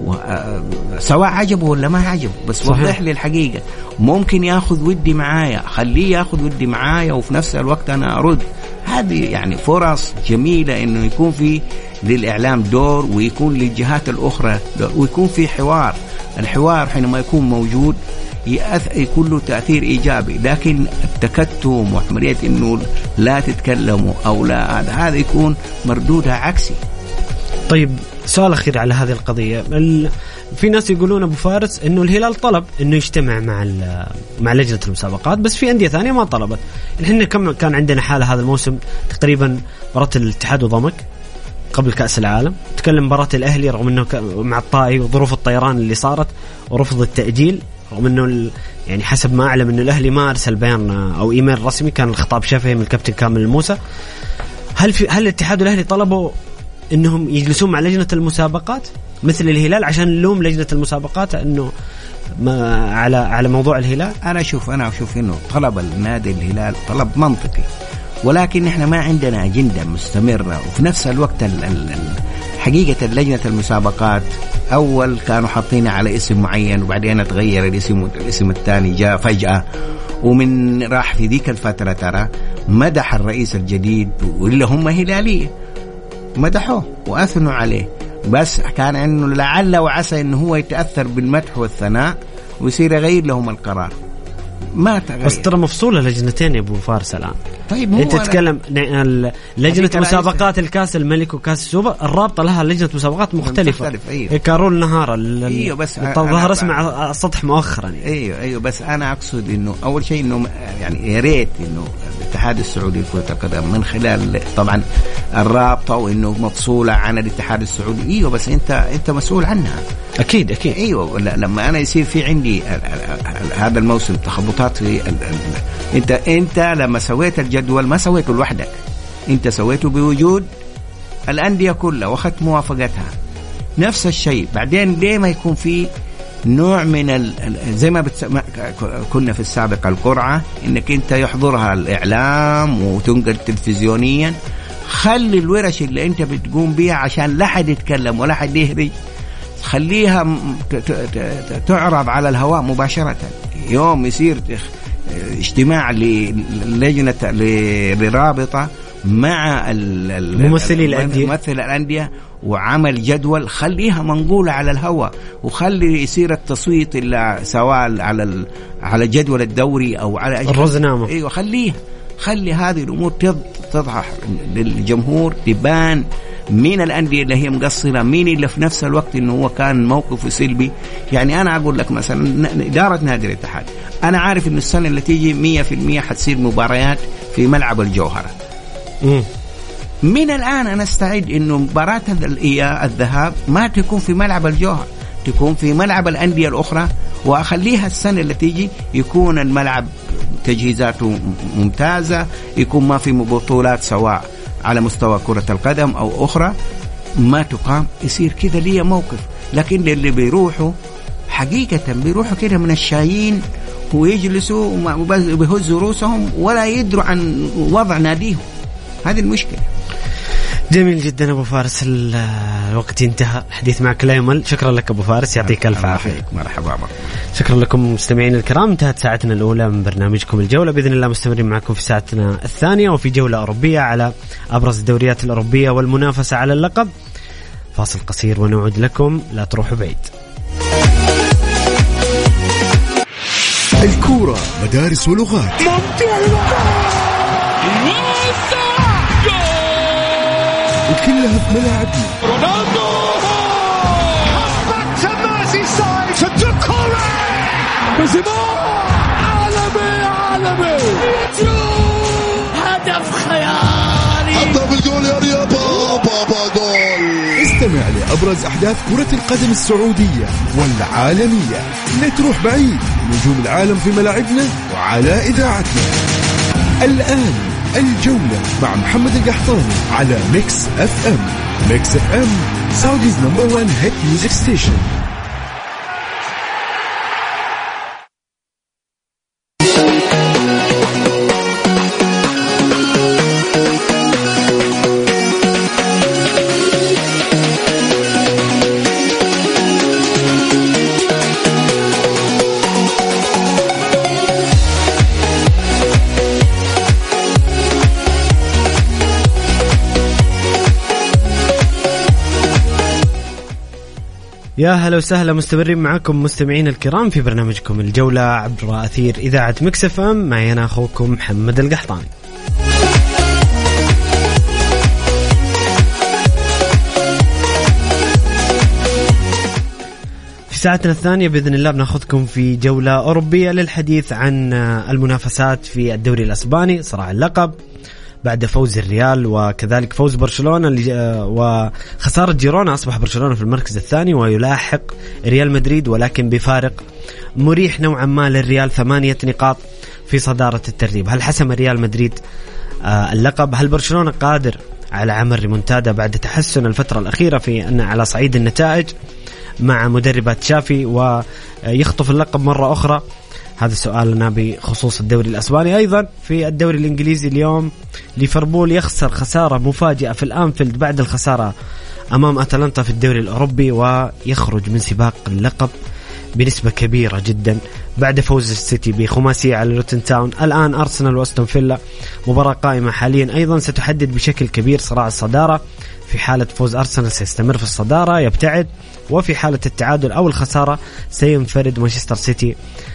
سواء عجبه ولا ما عجبه، بس وضح لي الحقيقة. ممكن يأخذ ودي معايا، خليه يأخذ ودي معايا، وفي نفس الوقت أنا أرد. هذه يعني فرص جميلة إنه يكون في للإعلام دور، ويكون للجهات الأخرى دور، ويكون في حوار. الحوار حينما يكون موجود يكون له تأثير إيجابي. لكن التكتم وعملية إنه لا تتكلموا أو لا، هذا يكون مردودها عكسي.
طيب، سؤال أخير على هذه القضية. في ناس يقولون أبو فارس إنه الهلال طلب إنه يجتمع مع لجنة المسابقات، بس في أندية ثانية ما طلبت. إحنا كان عندنا حالة هذا الموسم تقريبا، مباراة الاتحاد وضمك قبل كأس العالم، تكلم مباراة الأهلي رغم إنه مع الطائي وظروف الطيران اللي صارت ورفض التأجيل، رغم إنه يعني حسب ما أعلم إنه الأهلي ما أرسل بيان أو إيميل رسمي، كان الخطاب شفهي من الكابتن كامل الموسى. هل الاتحاد والأهلي طلبوا إنهم يجلسون مع لجنة المسابقات مثل الهلال عشان نلوم لجنة المسابقات إنه على موضوع الهلال؟
أنا أشوف إنه طلب النادي الهلال طلب منطقي، ولكن إحنا ما عندنا أجندة مستمرة. وفي نفس الوقت حقيقة لجنة المسابقات أول كانوا حاطين على اسم معين، وبعدين تغير الاسم الثاني جاء فجأة، ومن راح في ذيك الفترة ترى مدح الرئيس الجديد واللي هم هلالية، مدحوه وأثنوا عليه، بس كان إنه لعل وعسى إنه هو يتأثر بالمدح والثناء ويصير يغير لهم القرار. ما تغير.
بس ترى مفصولة لجنتين يا أبو فارس الآن.
طيب،
أنت تتكلم لجنة مسابقات الكاس الملك وكاس السوبر، الرابطة لها لجنة مسابقات مختلفة.
أيوه.
كارول نهار
أيوه، بس
ظهر اسمع السطح مؤخرا
يعني. أيوه، بس أنا أقصد إنه أول شيء إنه يعني يا ريت إنه الاتحاد السعودي لكرة القدم من خلال طبعا الرابطة، وإنه مفصولة عن الاتحاد السعودي. أيوه، بس أنت مسؤول عنها.
أكيد.
أيوه، لما أنا يصير في عندي هذا الموسم تخبطات في أنت لما سويت الجدول ما سويته لوحدك، أنت سويته بوجود الأندية كلها وأخذت موافقتها. نفس الشيء بعدين ليه ما يكون في نوع من زي ما كنا في السابق القرعة، إنك أنت يحضرها الإعلام وتنقل تلفزيونيا. خلي الورش اللي أنت بتقوم بيها عشان لا حد يتكلم ولا حد يهرج، خليها تعرض على الهواء مباشرة. يوم يصير اجتماع للجنة لرابطة مع
ممثلي
الأندية وعمل جدول، خليها منقولة على الهواء، وخلي يصير التصويت إلا سواء على جدول الدوري أو على
الرزنامة.
أيوة، خلي هذه الأمور تضح للجمهور، تبان مين الأندية اللي هي مقصرة، مين اللي في نفس الوقت إنه هو كان موقفه سلبي. يعني أنا أقول لك مثلا إدارة نادي الاتحاد، أنا عارف إن السنة اللي تيجي 100% حتصير مباريات في ملعب الجوهرة. من الآن أنا استعد إنه مباراة الذهاب ما تكون في ملعب الجوهر، تكون في ملعب الأندية الأخرى، وأخليها السنة اللي تيجي يكون الملعب تجهيزاته ممتازة، يكون ما في بطولات سواء على مستوى كرة القدم أو أخرى ما تقام، يصير كذا ليه موقف. لكن اللي بيروحوا حقيقة بيروحوا كده من الشايين ويجلسوا وبيهزوا رؤوسهم ولا يدروا عن وضع ناديهم. هذه المشكلة.
جميل جدا أبو فارس، الوقت انتهى، الحديث معك لا يمل. شكرا لك أبو فارس، يعطيك ألف عافية.
مرحبا.
شكرا لكم مستمعين الكرام، انتهت ساعتنا الأولى من برنامجكم الجولة. بإذن الله مستمرين معكم في ساعتنا الثانية وفي جولة أوروبية على أبرز الدوريات الأوروبية والمنافسة على اللقب. فاصل قصير ونعود لكم، لا تروحوا بعيد.
الكورة مدارس ولغات، وكلها في ملاعبنا. رونالدو عالمي هدف خيالي، حطها بالجول يا بابا جول. استمع لأبرز أحداث كرة القدم السعودية والعالمية، لا تروح بعيد، نجوم العالم في ملاعبنا وعلى إذاعتنا. الآن الجولة مع محمد القحطاني على ميكس اف ام. ميكس اف ام سعوديز نمبر 1 هيت ميوزك ستيشن.
يا هلا وسهلا، مستمرين معكم مستمعين الكرام في برنامجكم الجولة عبر أثير إذاعة ميكس اف ام. معي أنا أخوكم محمد القحطاني. في ساعتنا الثانية بإذن الله بناخذكم في جولة أوروبية للحديث عن المنافسات في الدوري الأسباني، صراع اللقب بعد فوز الريال وكذلك فوز برشلونة وخسارة جيرونا. أصبح برشلونة في المركز الثاني ويلاحق ريال مدريد، ولكن بفارق مريح نوعا ما للريال، 8 نقاط في صدارة الترتيب. هل حسم ريال مدريد اللقب؟ هل برشلونة قادر على عمل ريمونتادا بعد تحسن الفترة الأخيرة في أن على صعيد النتائج مع مدربات تشافي ويخطف اللقب مرة أخرى؟ هذا سؤالنا بخصوص الدوري الأسباني. أيضا في الدوري الإنجليزي اليوم ليفربول يخسر خسارة مفاجئة في الأنفيلد بعد الخسارة أمام أتلانتا في الدوري الأوروبي، ويخرج من سباق اللقب بنسبة كبيرة جدا بعد فوز السيتي بخماسية على لوتن تاون. الآن أرسنال وأستون فيلا مباراة قائمة حاليا، أيضا ستحدد بشكل كبير صراع الصدارة. في حالة فوز أرسنال سيستمر في الصدارة يبتعد، وفي حالة التعادل أو الخسارة سينفرد مانشستر سيتي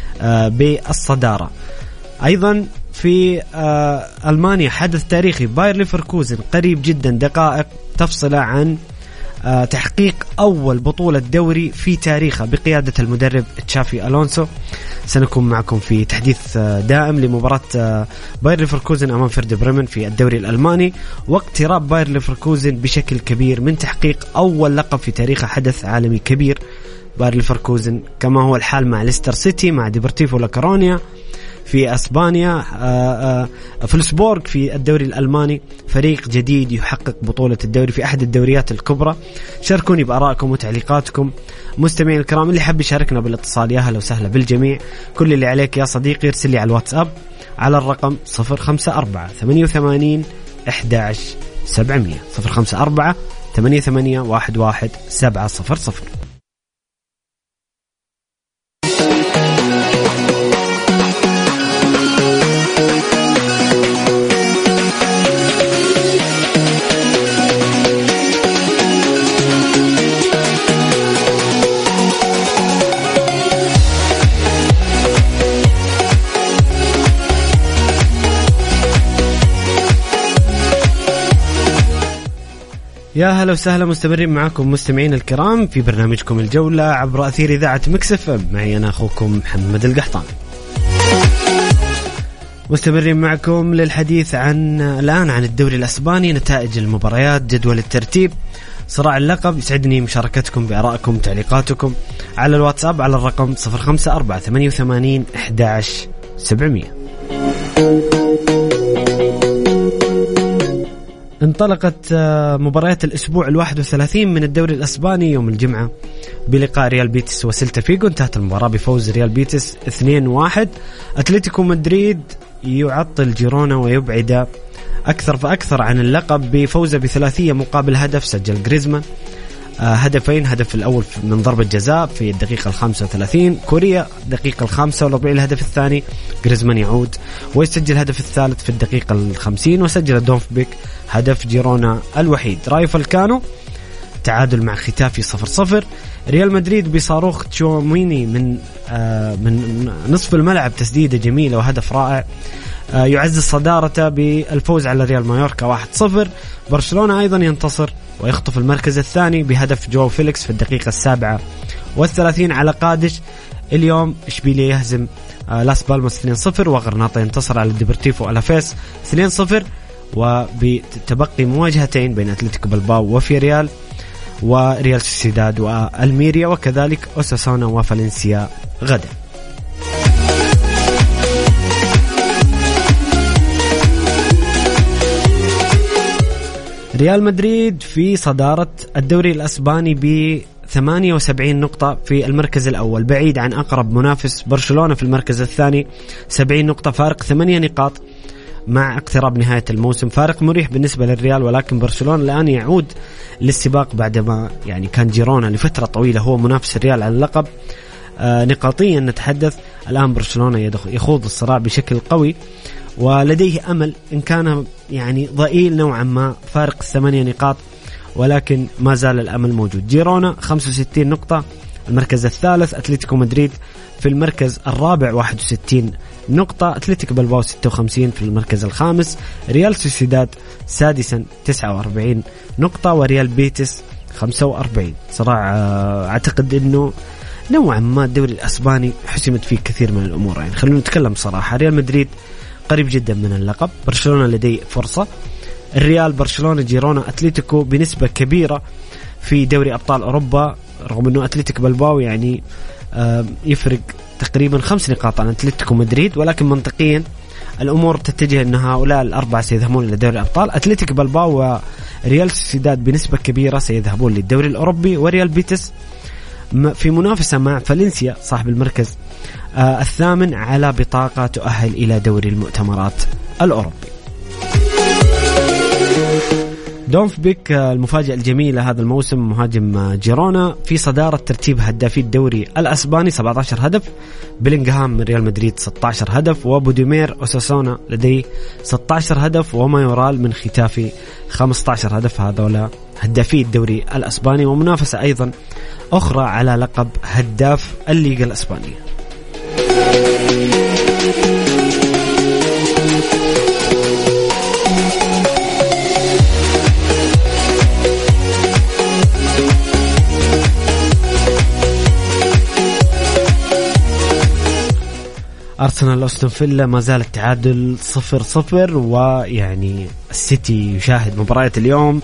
بالصدارة. أيضا في ألمانيا حدث تاريخي، باير ليفركوزن قريب جدا دقائق تفصل عن تحقيق أول بطولة دوري في تاريخه بقيادة المدرب تشافي ألونسو. سنكون معكم في تحديث دائم لمباراة باير ليفركوزن أمام فيردر بريمن في الدوري الألماني، واقتراب باير ليفركوزن بشكل كبير من تحقيق أول لقب في تاريخه، حدث عالمي كبير. باير ليفركوزن كما هو الحال مع ليستر سيتي، مع ديبورتيفو لا كورونيا في أسبانيا، فلسبورغ في الدوري الألماني، فريق جديد يحقق بطولة الدوري في أحد الدوريات الكبرى. شاركوني بآرائكم وتعليقاتكم مستمعين الكرام. اللي حب يشاركنا بالاتصال يا هلا وسهلا بالجميع. كل اللي عليك يا صديقي ارسل لي على الواتساب على الرقم 054 88 11 700 054 88 11 700. يا هلا وسهلا، مستمرين معكم مستمعين الكرام في برنامجكم الجولة عبر أثير إذاعة ميكس اف ام. معي أنا أخوكم محمد القحطاني. مستمرين معكم للحديث الآن عن الدوري الأسباني، نتائج المباريات، جدول الترتيب، صراع اللقب. يسعدني مشاركتكم بآرائكم وتعليقاتكم على الواتساب على الرقم 0548811700. انطلقت مباريات الأسبوع 31 من الدوري الأسباني يوم الجمعة بلقاء ريال بيتس وسيلتا فيغو. انتهت المباراة بفوز ريال بيتس 2-1. أتلتيكو مدريد يعطل جيرونا ويبعد أكثر فأكثر عن اللقب بفوزه بثلاثية مقابل هدف. سجل غريزمان هدفين، هدف الأول من ضربة جزاء في الدقيقة 35، كوريا دقيقة 45 الهدف الثاني، غريزمان يعود ويسجل الهدف الثالث في الدقيقة 50، وسجل دونفبيك هدف جيرونا الوحيد. رايو فالكانو تعادل مع ختافي 0-0. ريال مدريد بصاروخ تشواميني من نصف الملعب، تسديدة جميلة وهدف رائع، يعزز صدارته بالفوز على ريال مايوركا 1-0. برشلونة أيضا ينتصر ويخطف المركز الثاني بهدف جو فيليكس في الدقيقة 37 على قادش. اليوم إشبيلية يهزم لاس بالماس 2-0، وغرناطة ينتصر على ديبرتيفو ألافيس 2-0. وبتبقي مواجهتين بين أتلتيكو بلباو وفيريال، وريال سوسيداد والميريا، وكذلك أوساسونا وفالنسيا غدا. ريال مدريد في صدارة الدوري الأسباني ب78 نقطة في المركز الأول، بعيد عن أقرب منافس برشلونة في المركز الثاني 70 نقطة، فارق 8 نقاط مع اقتراب نهاية الموسم. فارق مريح بالنسبة للريال، ولكن برشلونة الآن يعود للسباق بعدما كان جيرونا لفترة طويلة هو منافس الريال على اللقب. نقاطيا نتحدث، الآن برشلونة يخوض الصراع بشكل قوي ولديه أمل، إن كان ضئيل نوعا ما، فارق 8 نقاط، ولكن ما زال الأمل موجود. جيرونا 65 نقطة المركز الثالث، أتلتيكو مدريد في المركز الرابع 61 نقطة، أتلتيك بلباو 56 في المركز الخامس، ريال سوسيداد سادسا 49 نقطة، وريال بيتس 45. صراع أعتقد أنه نوعا ما الدوري الأسباني حسمت فيه كثير من الأمور. خلونا نتكلم صراحة، ريال مدريد قريب جدا من اللقب، برشلونة لديه فرصة، الريال، برشلونة، جيرونا، أتلتيكو بنسبة كبيرة في دوري أبطال أوروبا، رغم أنه أتلتيك بلباو يفرق تقريبا 5 نقاط عن أتلتيكو مدريد، ولكن منطقيا الأمور تتجه أن هؤلاء الأربعة سيذهبون إلى دوري الأبطال. أتلتيك بلباو وريال سوسيداد بنسبة كبيرة سيذهبون للدوري الأوروبي، وريال بيتس في منافسة مع فالنسيا صاحب المركز الثامن على بطاقة تؤهل إلى دوري المؤتمرات الأوروبي. دونفبيك المفاجأة الجميلة هذا الموسم، مهاجم جيرونا، في صدارة ترتيب هدافي الدوري الأسباني 17 هدف، بلينغهام من ريال مدريد 16 هدف، وبوديمير أوساسونا لديه 16 هدف، ومايورال من ختافي 15 هدف. هذولا هدافي الدوري الأسباني، ومنافسة أيضا أخرى على لقب هداف الليغا الأسبانية. أرسنال أستون فيلا ما زال التعادل 0-0، السيتي يشاهد مباريات اليوم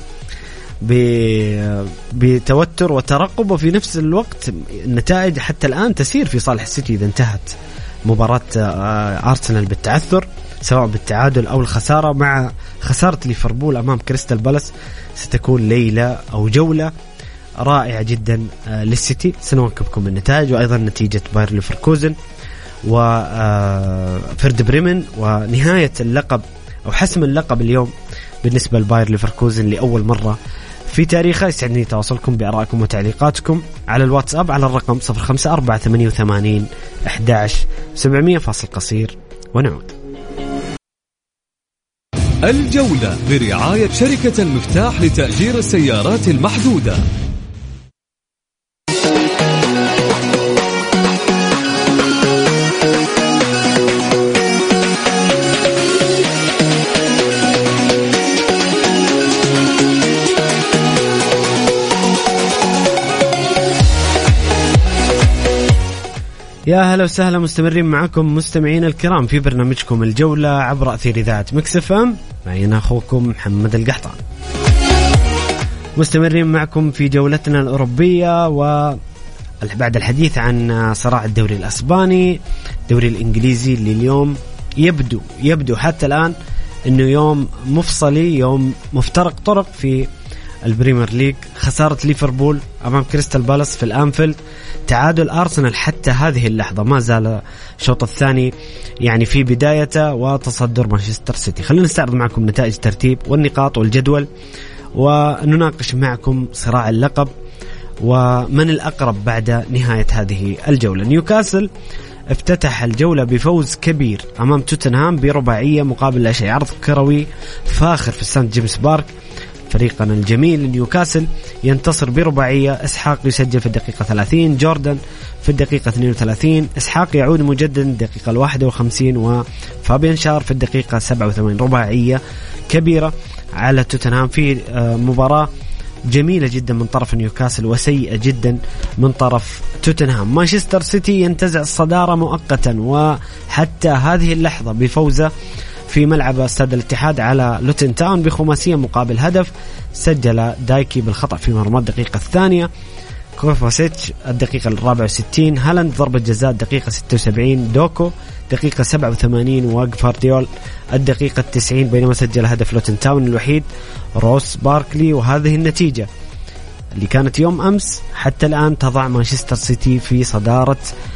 بتوتر وترقب، وفي نفس الوقت النتائج حتى الآن تسير في صالح السيتي. إذا انتهت مباراة أرسنال بالتعثر سواء بالتعادل أو الخسارة، مع خسارة ليفربول أمام كريستال بالاس، ستكون ليلة أو جولة رائعة جدا للسيتي. سنواكبكم النتائج وأيضا نتيجة باير ليفركوزن وفرد بريمن، ونهاية اللقب أو حسم اللقب اليوم بالنسبة لباير ليفركوزن لأول مرة في تاريخه. يسعدني تواصلكم بآرائكم وتعليقاتكم على الواتساب على الرقم 0548811700. فاصل قصير ونعود.
الجولة برعاية شركة المفتاح لتأجير السيارات المحدودة.
يا هلا وسهلا، مستمرين معكم مستمعين الكرام في برنامجكم الجولة عبر أثير إذاعة ميكس اف ام. معي أنا أخوكم محمد القحطان. مستمرين معكم في جولتنا الأوروبية، وبعد الحديث عن صراع الدوري الأسباني الدوري الإنجليزي اللي اليوم يبدو حتى الآن أنه يوم مفصلي، يوم مفترق طرق في البريمير ليج. خسارة ليفربول أمام كريستال بالاس في الأنفيلد، تعادل أرسنال حتى هذه اللحظة، ما زال الشوط الثاني يعني في بدايته، وتصدر مانشستر سيتي. خلينا نستعرض معكم نتائج ترتيب والنقاط والجدول، ونناقش معكم صراع اللقب ومن الأقرب بعد نهاية هذه الجولة. نيوكاسل افتتح الجولة بفوز كبير أمام توتنهام برباعية مقابل لا شيء، عرض كروي فاخر في سانت جيمس بارك. فريقنا الجميل نيوكاسل ينتصر برباعية، إسحاق يسجل في الدقيقة 30، جوردن في الدقيقة 32، إسحاق يعود مجددا الدقيقة 51، وفابيان شار في الدقيقة 87. رباعية كبيرة على توتنهام في مباراة جميلة جدا من طرف نيوكاسل وسيئة جدا من طرف توتنهام. مانشستر سيتي ينتزع الصدارة مؤقتا وحتى هذه اللحظة بفوزه في ملعب استاد الاتحاد على لوتن تاون بخماسية مقابل هدف. سجل دايكي بالخطأ في مرمى الدقيقة الثانية، كوفاسيتش الدقيقة 64، هالاند ضربة جزاء الدقيقة 76، دوكو دقيقة 87، وغفارديول الدقيقة 90، بينما سجل هدف لوتن تاون الوحيد روس باركلي. وهذه النتيجة اللي كانت يوم أمس حتى الآن تضع مانشستر سيتي في صدارة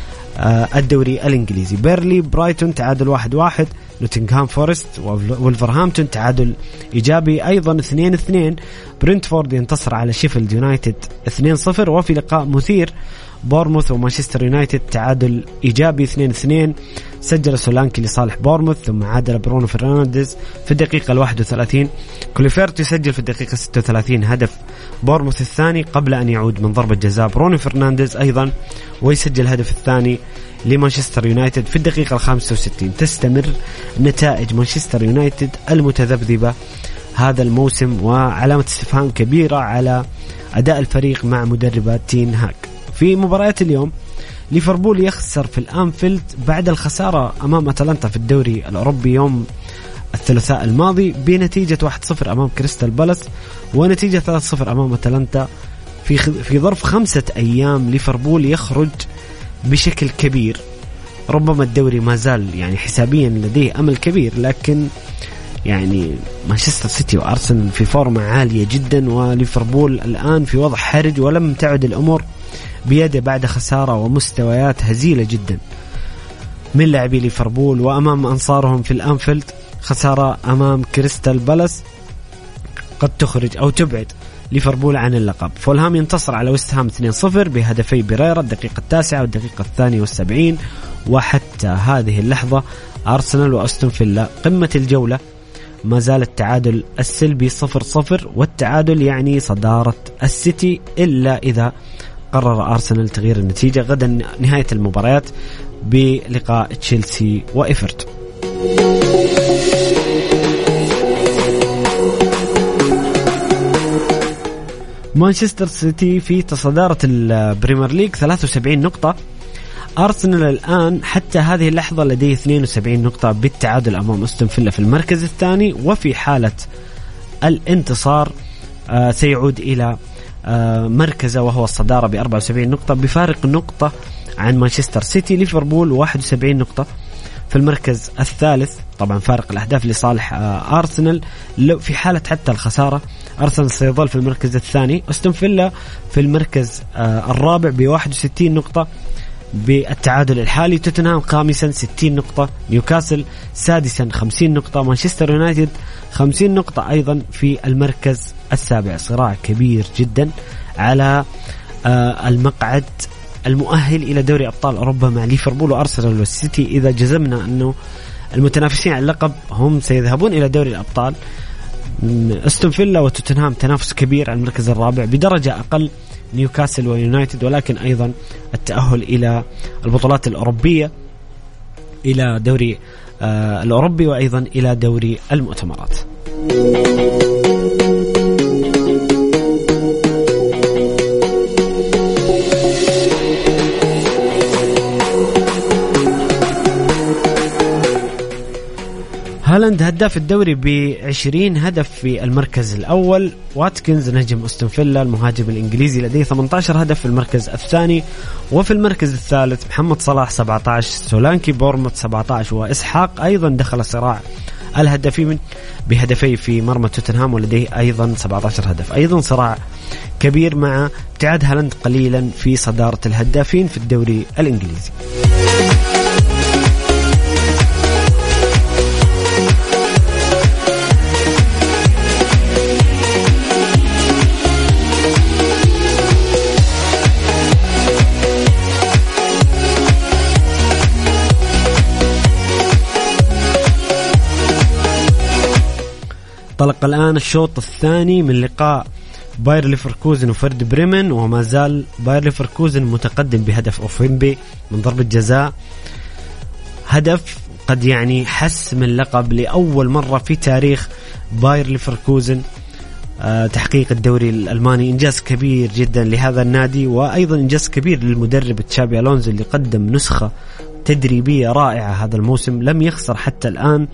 الدوري الإنجليزي. بيرلي برايتون تعادل 1-1، نوتنغهام فورست وولفرهامبتون تعادل إيجابي أيضا 2-2، برنتفورد ينتصر على شيفيلد يونايتد 2-0. وفي لقاء مثير بورموث ومانشستر يونايتد تعادل إيجابي 2-2، سجل سولانكي لصالح بورموث، ثم عادل برونو فرنانديز في الدقيقة 31. كوليفيرت يسجل في الدقيقة 36 هدف بورموث الثاني قبل أن يعود من ضربة جزاء برونو فرنانديز أيضا ويسجل الهدف الثاني لمانشستر يونايتد في الدقيقة 65. تستمر نتائج مانشستر يونايتد المتذبذبة هذا الموسم، وعلامة استفهام كبيرة على أداء الفريق مع مدرب تين هاج. في مباريات اليوم ليفربول يخسر في الأنفيلد بعد الخسارة أمام أتلانتا في الدوري الأوروبي يوم الثلاثاء الماضي بنتيجة 1-0 أمام كريستال بالاس، ونتيجة 3-0 أمام أتلانتا. في ظرف 5 أيام ليفربول يخرج بشكل كبير. ربما الدوري ما زال يعني حسابيا لديه أمل كبير، لكن يعني مانشستر سيتي وأرسنال في فورمة عالية جدا، وليفربول الآن في وضع حرج ولم تعد الأمور بيده بعد خسارة ومستويات هزيلة جدا من لاعبي ليفربول وأمام أنصارهم في الأنفيلد. خسارة أمام كريستال بالاس قد تخرج أو تبعد ليفربول عن اللقب. فولهام ينتصر على ويست هام 2-0 بهدفي بيريرا الدقيقة 9 والدقيقة 72. وحتى هذه اللحظة أرسنال وأستون فيلا قمة الجولة ما زال التعادل السلبي 0-0، والتعادل يعني صدارة السيتي إلا إذا قرر أرسنال تغيير النتيجة. غدا نهاية المباريات بلقاء تشيلسي وإيفرتون. مانشستر سيتي في تصدارة البريمير ليج 73 نقطة. أرسنال الآن حتى هذه اللحظة لديه 72 نقطة بالتعادل أمام أستون فيلا في المركز الثاني، وفي حالة الانتصار سيعود إلى مركزه وهو الصدارة ب74 نقطة بفارق نقطة عن مانشستر سيتي. ليفربول 71 نقطة في المركز الثالث، طبعا فارق الأهداف لصالح أرسنال. في حالة حتى الخسارة أرسنال سيظل في المركز الثاني، أستون فيلا في المركز الرابع ب61 نقطة بالتعادل الحالي. توتنهام خامسا 60 نقطة، نيوكاسل سادسا 50 نقطة، مانشستر يونايتد 50 نقطة أيضا في المركز السابع. صراع كبير جدا على المقعد المؤهل إلى دوري أبطال أوروبا مع ليفربول وأرسنال والسيتي. إذا جزمنا أنه المتنافسين على اللقب هم سيذهبون إلى دوري الأبطال، أستون فيلا وتوتنهام تنافس كبير على المركز الرابع بدرجة أقل نيوكاسل ويونايتد، ولكن أيضا التأهل إلى البطولات الأوروبية، إلى دوري الأوروبي وأيضا إلى دوري المؤتمرات. هالاند هداف الدوري ب20 هدف في المركز الأول. واتكنز نجم أستون فيلا المهاجم الإنجليزي لديه 18 هدف في المركز الثاني. وفي المركز الثالث محمد صلاح 17، سولانكي بورموث 17، وإسحاق أيضا دخل صراع الهدافين بهدفي في مرمى توتنهام ولديه أيضا 17 هدف. أيضا صراع كبير مع ابتعاد هالاند قليلا في صدارة الهدافين في الدوري الإنجليزي. انطلق الآن الشوط الثاني من لقاء باير ليفركوزن وفرد بريمن، وما زال باير ليفركوزن متقدم بهدف أوفنبي من ضربة جزاء، هدف قد يعني حسم اللقب لأول مرة في تاريخ باير ليفركوزن تحقيق الدوري الألماني. إنجاز كبير جدا لهذا النادي، وأيضا إنجاز كبير للمدرب تشابي ألونزو اللي قدم نسخة تدريبية رائعة هذا الموسم، لم يخسر حتى الآن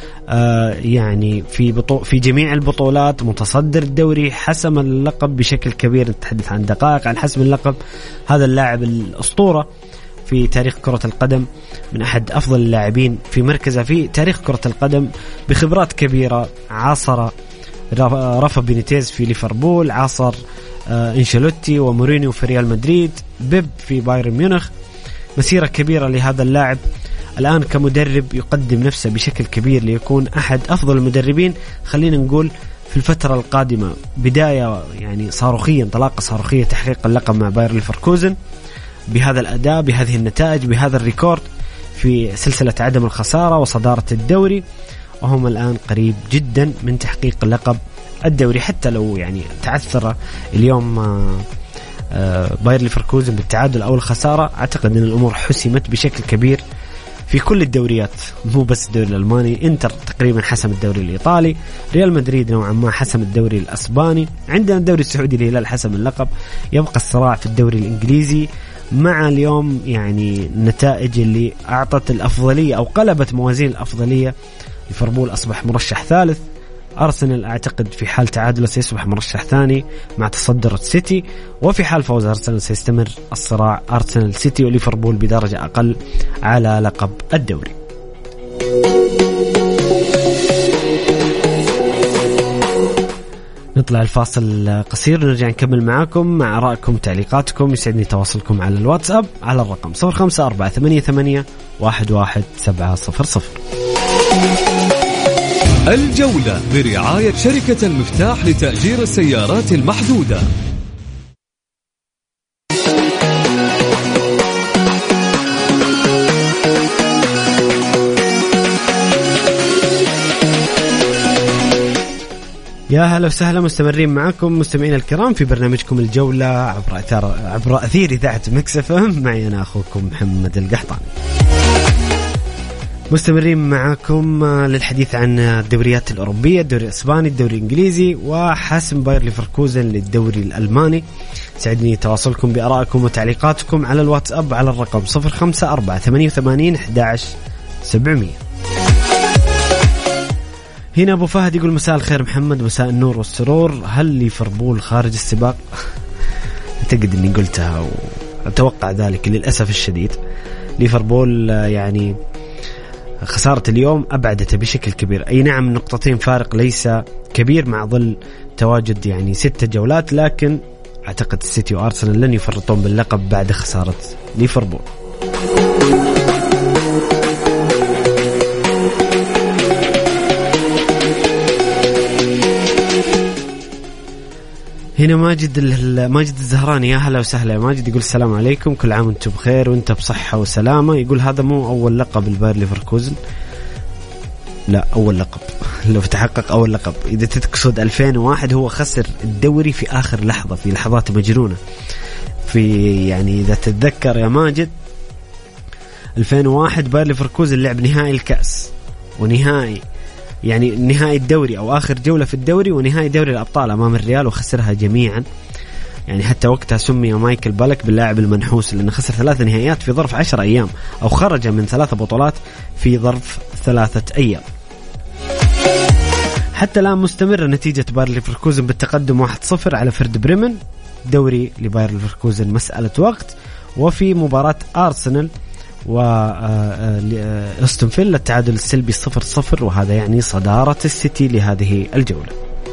يعني في جميع البطولات، متصدر الدوري، حسم اللقب بشكل كبير. نتحدث عن دقائق عن حسم اللقب. هذا اللاعب الأسطورة في تاريخ كرة القدم، من أحد أفضل اللاعبين في مركزه في تاريخ كرة القدم، بخبرات كبيرة. عاصر رافا بينيتيز في ليفربول، عاصر إنشيلوتي ومورينيو في ريال مدريد، بيب في بايرن ميونخ. مسيرة كبيرة لهذا اللاعب. الآن كمدرب يقدم نفسه بشكل كبير ليكون أحد أفضل المدربين، خلينا نقول في الفترة القادمة. بداية يعني صاروخية، انطلاقة صاروخية تحقيق اللقب مع باير ليفركوزن بهذا الأداء، بهذه النتائج، بهذا الريكورد في سلسلة عدم الخسارة وصدارة الدوري، وهم الآن قريب جدا من تحقيق اللقب الدوري. حتى لو يعني تعثر اليوم باير ليفركوزن بالتعادل أو الخسارة، أعتقد أن الأمور حسمت بشكل كبير في كل الدوريات، مو بس الدوري الألماني. إنتر تقريبا حسم الدوري الإيطالي، ريال مدريد نوعا ما حسم الدوري الأسباني، عندنا الدوري السعودي الهلال حسم اللقب. يبقى الصراع في الدوري الإنجليزي مع اليوم يعني النتائج اللي أعطت الأفضلية أو قلبت موازين الأفضلية. ليفربول أصبح مرشح ثالث، أرسنال أعتقد في حال تعادل سيصبح مرشح ثاني مع تصدر السيتي، وفي حال فوز أرسنال سيستمر الصراع أرسنال سيتي وليفربول بدرجة أقل على لقب الدوري. نطلع الفاصل قصير ونرجع نكمل معاكم مع آرائكم وتعليقاتكم. يسعدني تواصلكم على الواتساب على الرقم 0548811700.
الجولة برعاية شركة المفتاح لتأجير السيارات المحدودة.
يا هلا وسهلا، مستمرين معكم مستمعين الكرام في برنامجكم الجولة عبر أثير إذاعة ميكس اف ام. معي أنا أخوكم محمد القحطاني. مستمرين معكم للحديث عن الدوريات الأوروبية، الدوري الإسباني، الدوري الإنجليزي، وحاسم باير ليفركوزن للدوري الألماني. سعدني تواصلكم بآرائكم وتعليقاتكم على الواتساب على الرقم 0548811700. هنا أبو فهد يقول مساء الخير محمد، مساء النور والسرور. هل ليفربول خارج السباق؟ أعتقد أني قلتها وأتوقع ذلك للأسف الشديد. ليفربول يعني خسارة اليوم أبعدته بشكل كبير. أي نعم نقطتين فارق ليس كبير مع ظل تواجد يعني 6 جولات، لكن أعتقد السيتي وأرسنال لن يفرطون باللقب بعد خسارة ليفربول. هنا ماجد الزهراني، يا هلا وسهلا يا ماجد. يقول السلام عليكم، كل عام وانتم بخير وانت بصحة وسلامة. يقول هذا مو أول لقب الباير ليفركوزن، لا أول لقب لو تحقق أول لقب. إذا تقصد 2001 هو خسر الدوري في آخر لحظة، في لحظات مجنونة، في يعني إذا تتذكر يا ماجد 2001 باير ليفركوزن لعب نهائي الكأس ونهائي يعني نهائي الدوري أو آخر جولة في الدوري ونهائي دوري الأبطال أمام الريال وخسرها جميعا. يعني حتى وقتها سمي مايكل بالك باللاعب المنحوس لأنه خسر 3 نهائيات في ظرف 10 أيام، أو خرج من 3 بطولات في ظرف 3 أيام. حتى الآن مستمرة نتيجة باير ليفركوزن بالتقدم 1-0 على فرد بريمن. دوري لباير ليفركوزن مسألة وقت. وفي مباراة أرسنال وأستون فيلا التعادل السلبي 0-0، وهذا يعني صدارة السيتي لهذه الجولة.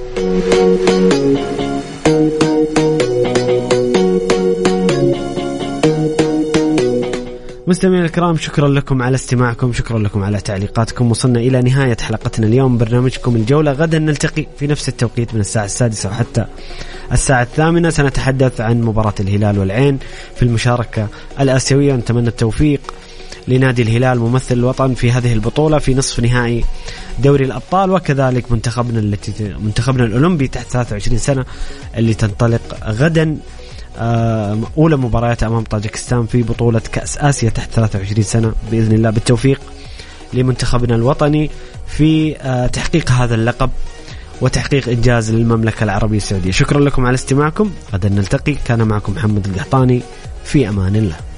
مستمعينا الكرام، شكرا لكم على استماعكم، شكرا لكم على تعليقاتكم. وصلنا إلى نهاية حلقتنا اليوم برنامجكم الجولة. غدا نلتقي في نفس التوقيت من الساعة 6 وحتى الساعة 8. سنتحدث عن مباراة الهلال والعين في المشاركة الآسيوية. نتمنى التوفيق لنادي الهلال ممثل الوطن في هذه البطولة في نصف نهائي دوري الأبطال، وكذلك منتخبنا الأولمبي تحت 23 سنة اللي تنطلق غدا أولى مباريات أمام طاجكستان في بطولة كأس آسيا تحت 23 سنة. بإذن الله بالتوفيق لمنتخبنا الوطني في تحقيق هذا اللقب وتحقيق إنجاز للمملكة العربية السعودية. شكرا لكم على استماعكم. غدا نلتقي. كان معكم محمد القحطاني، في أمان الله.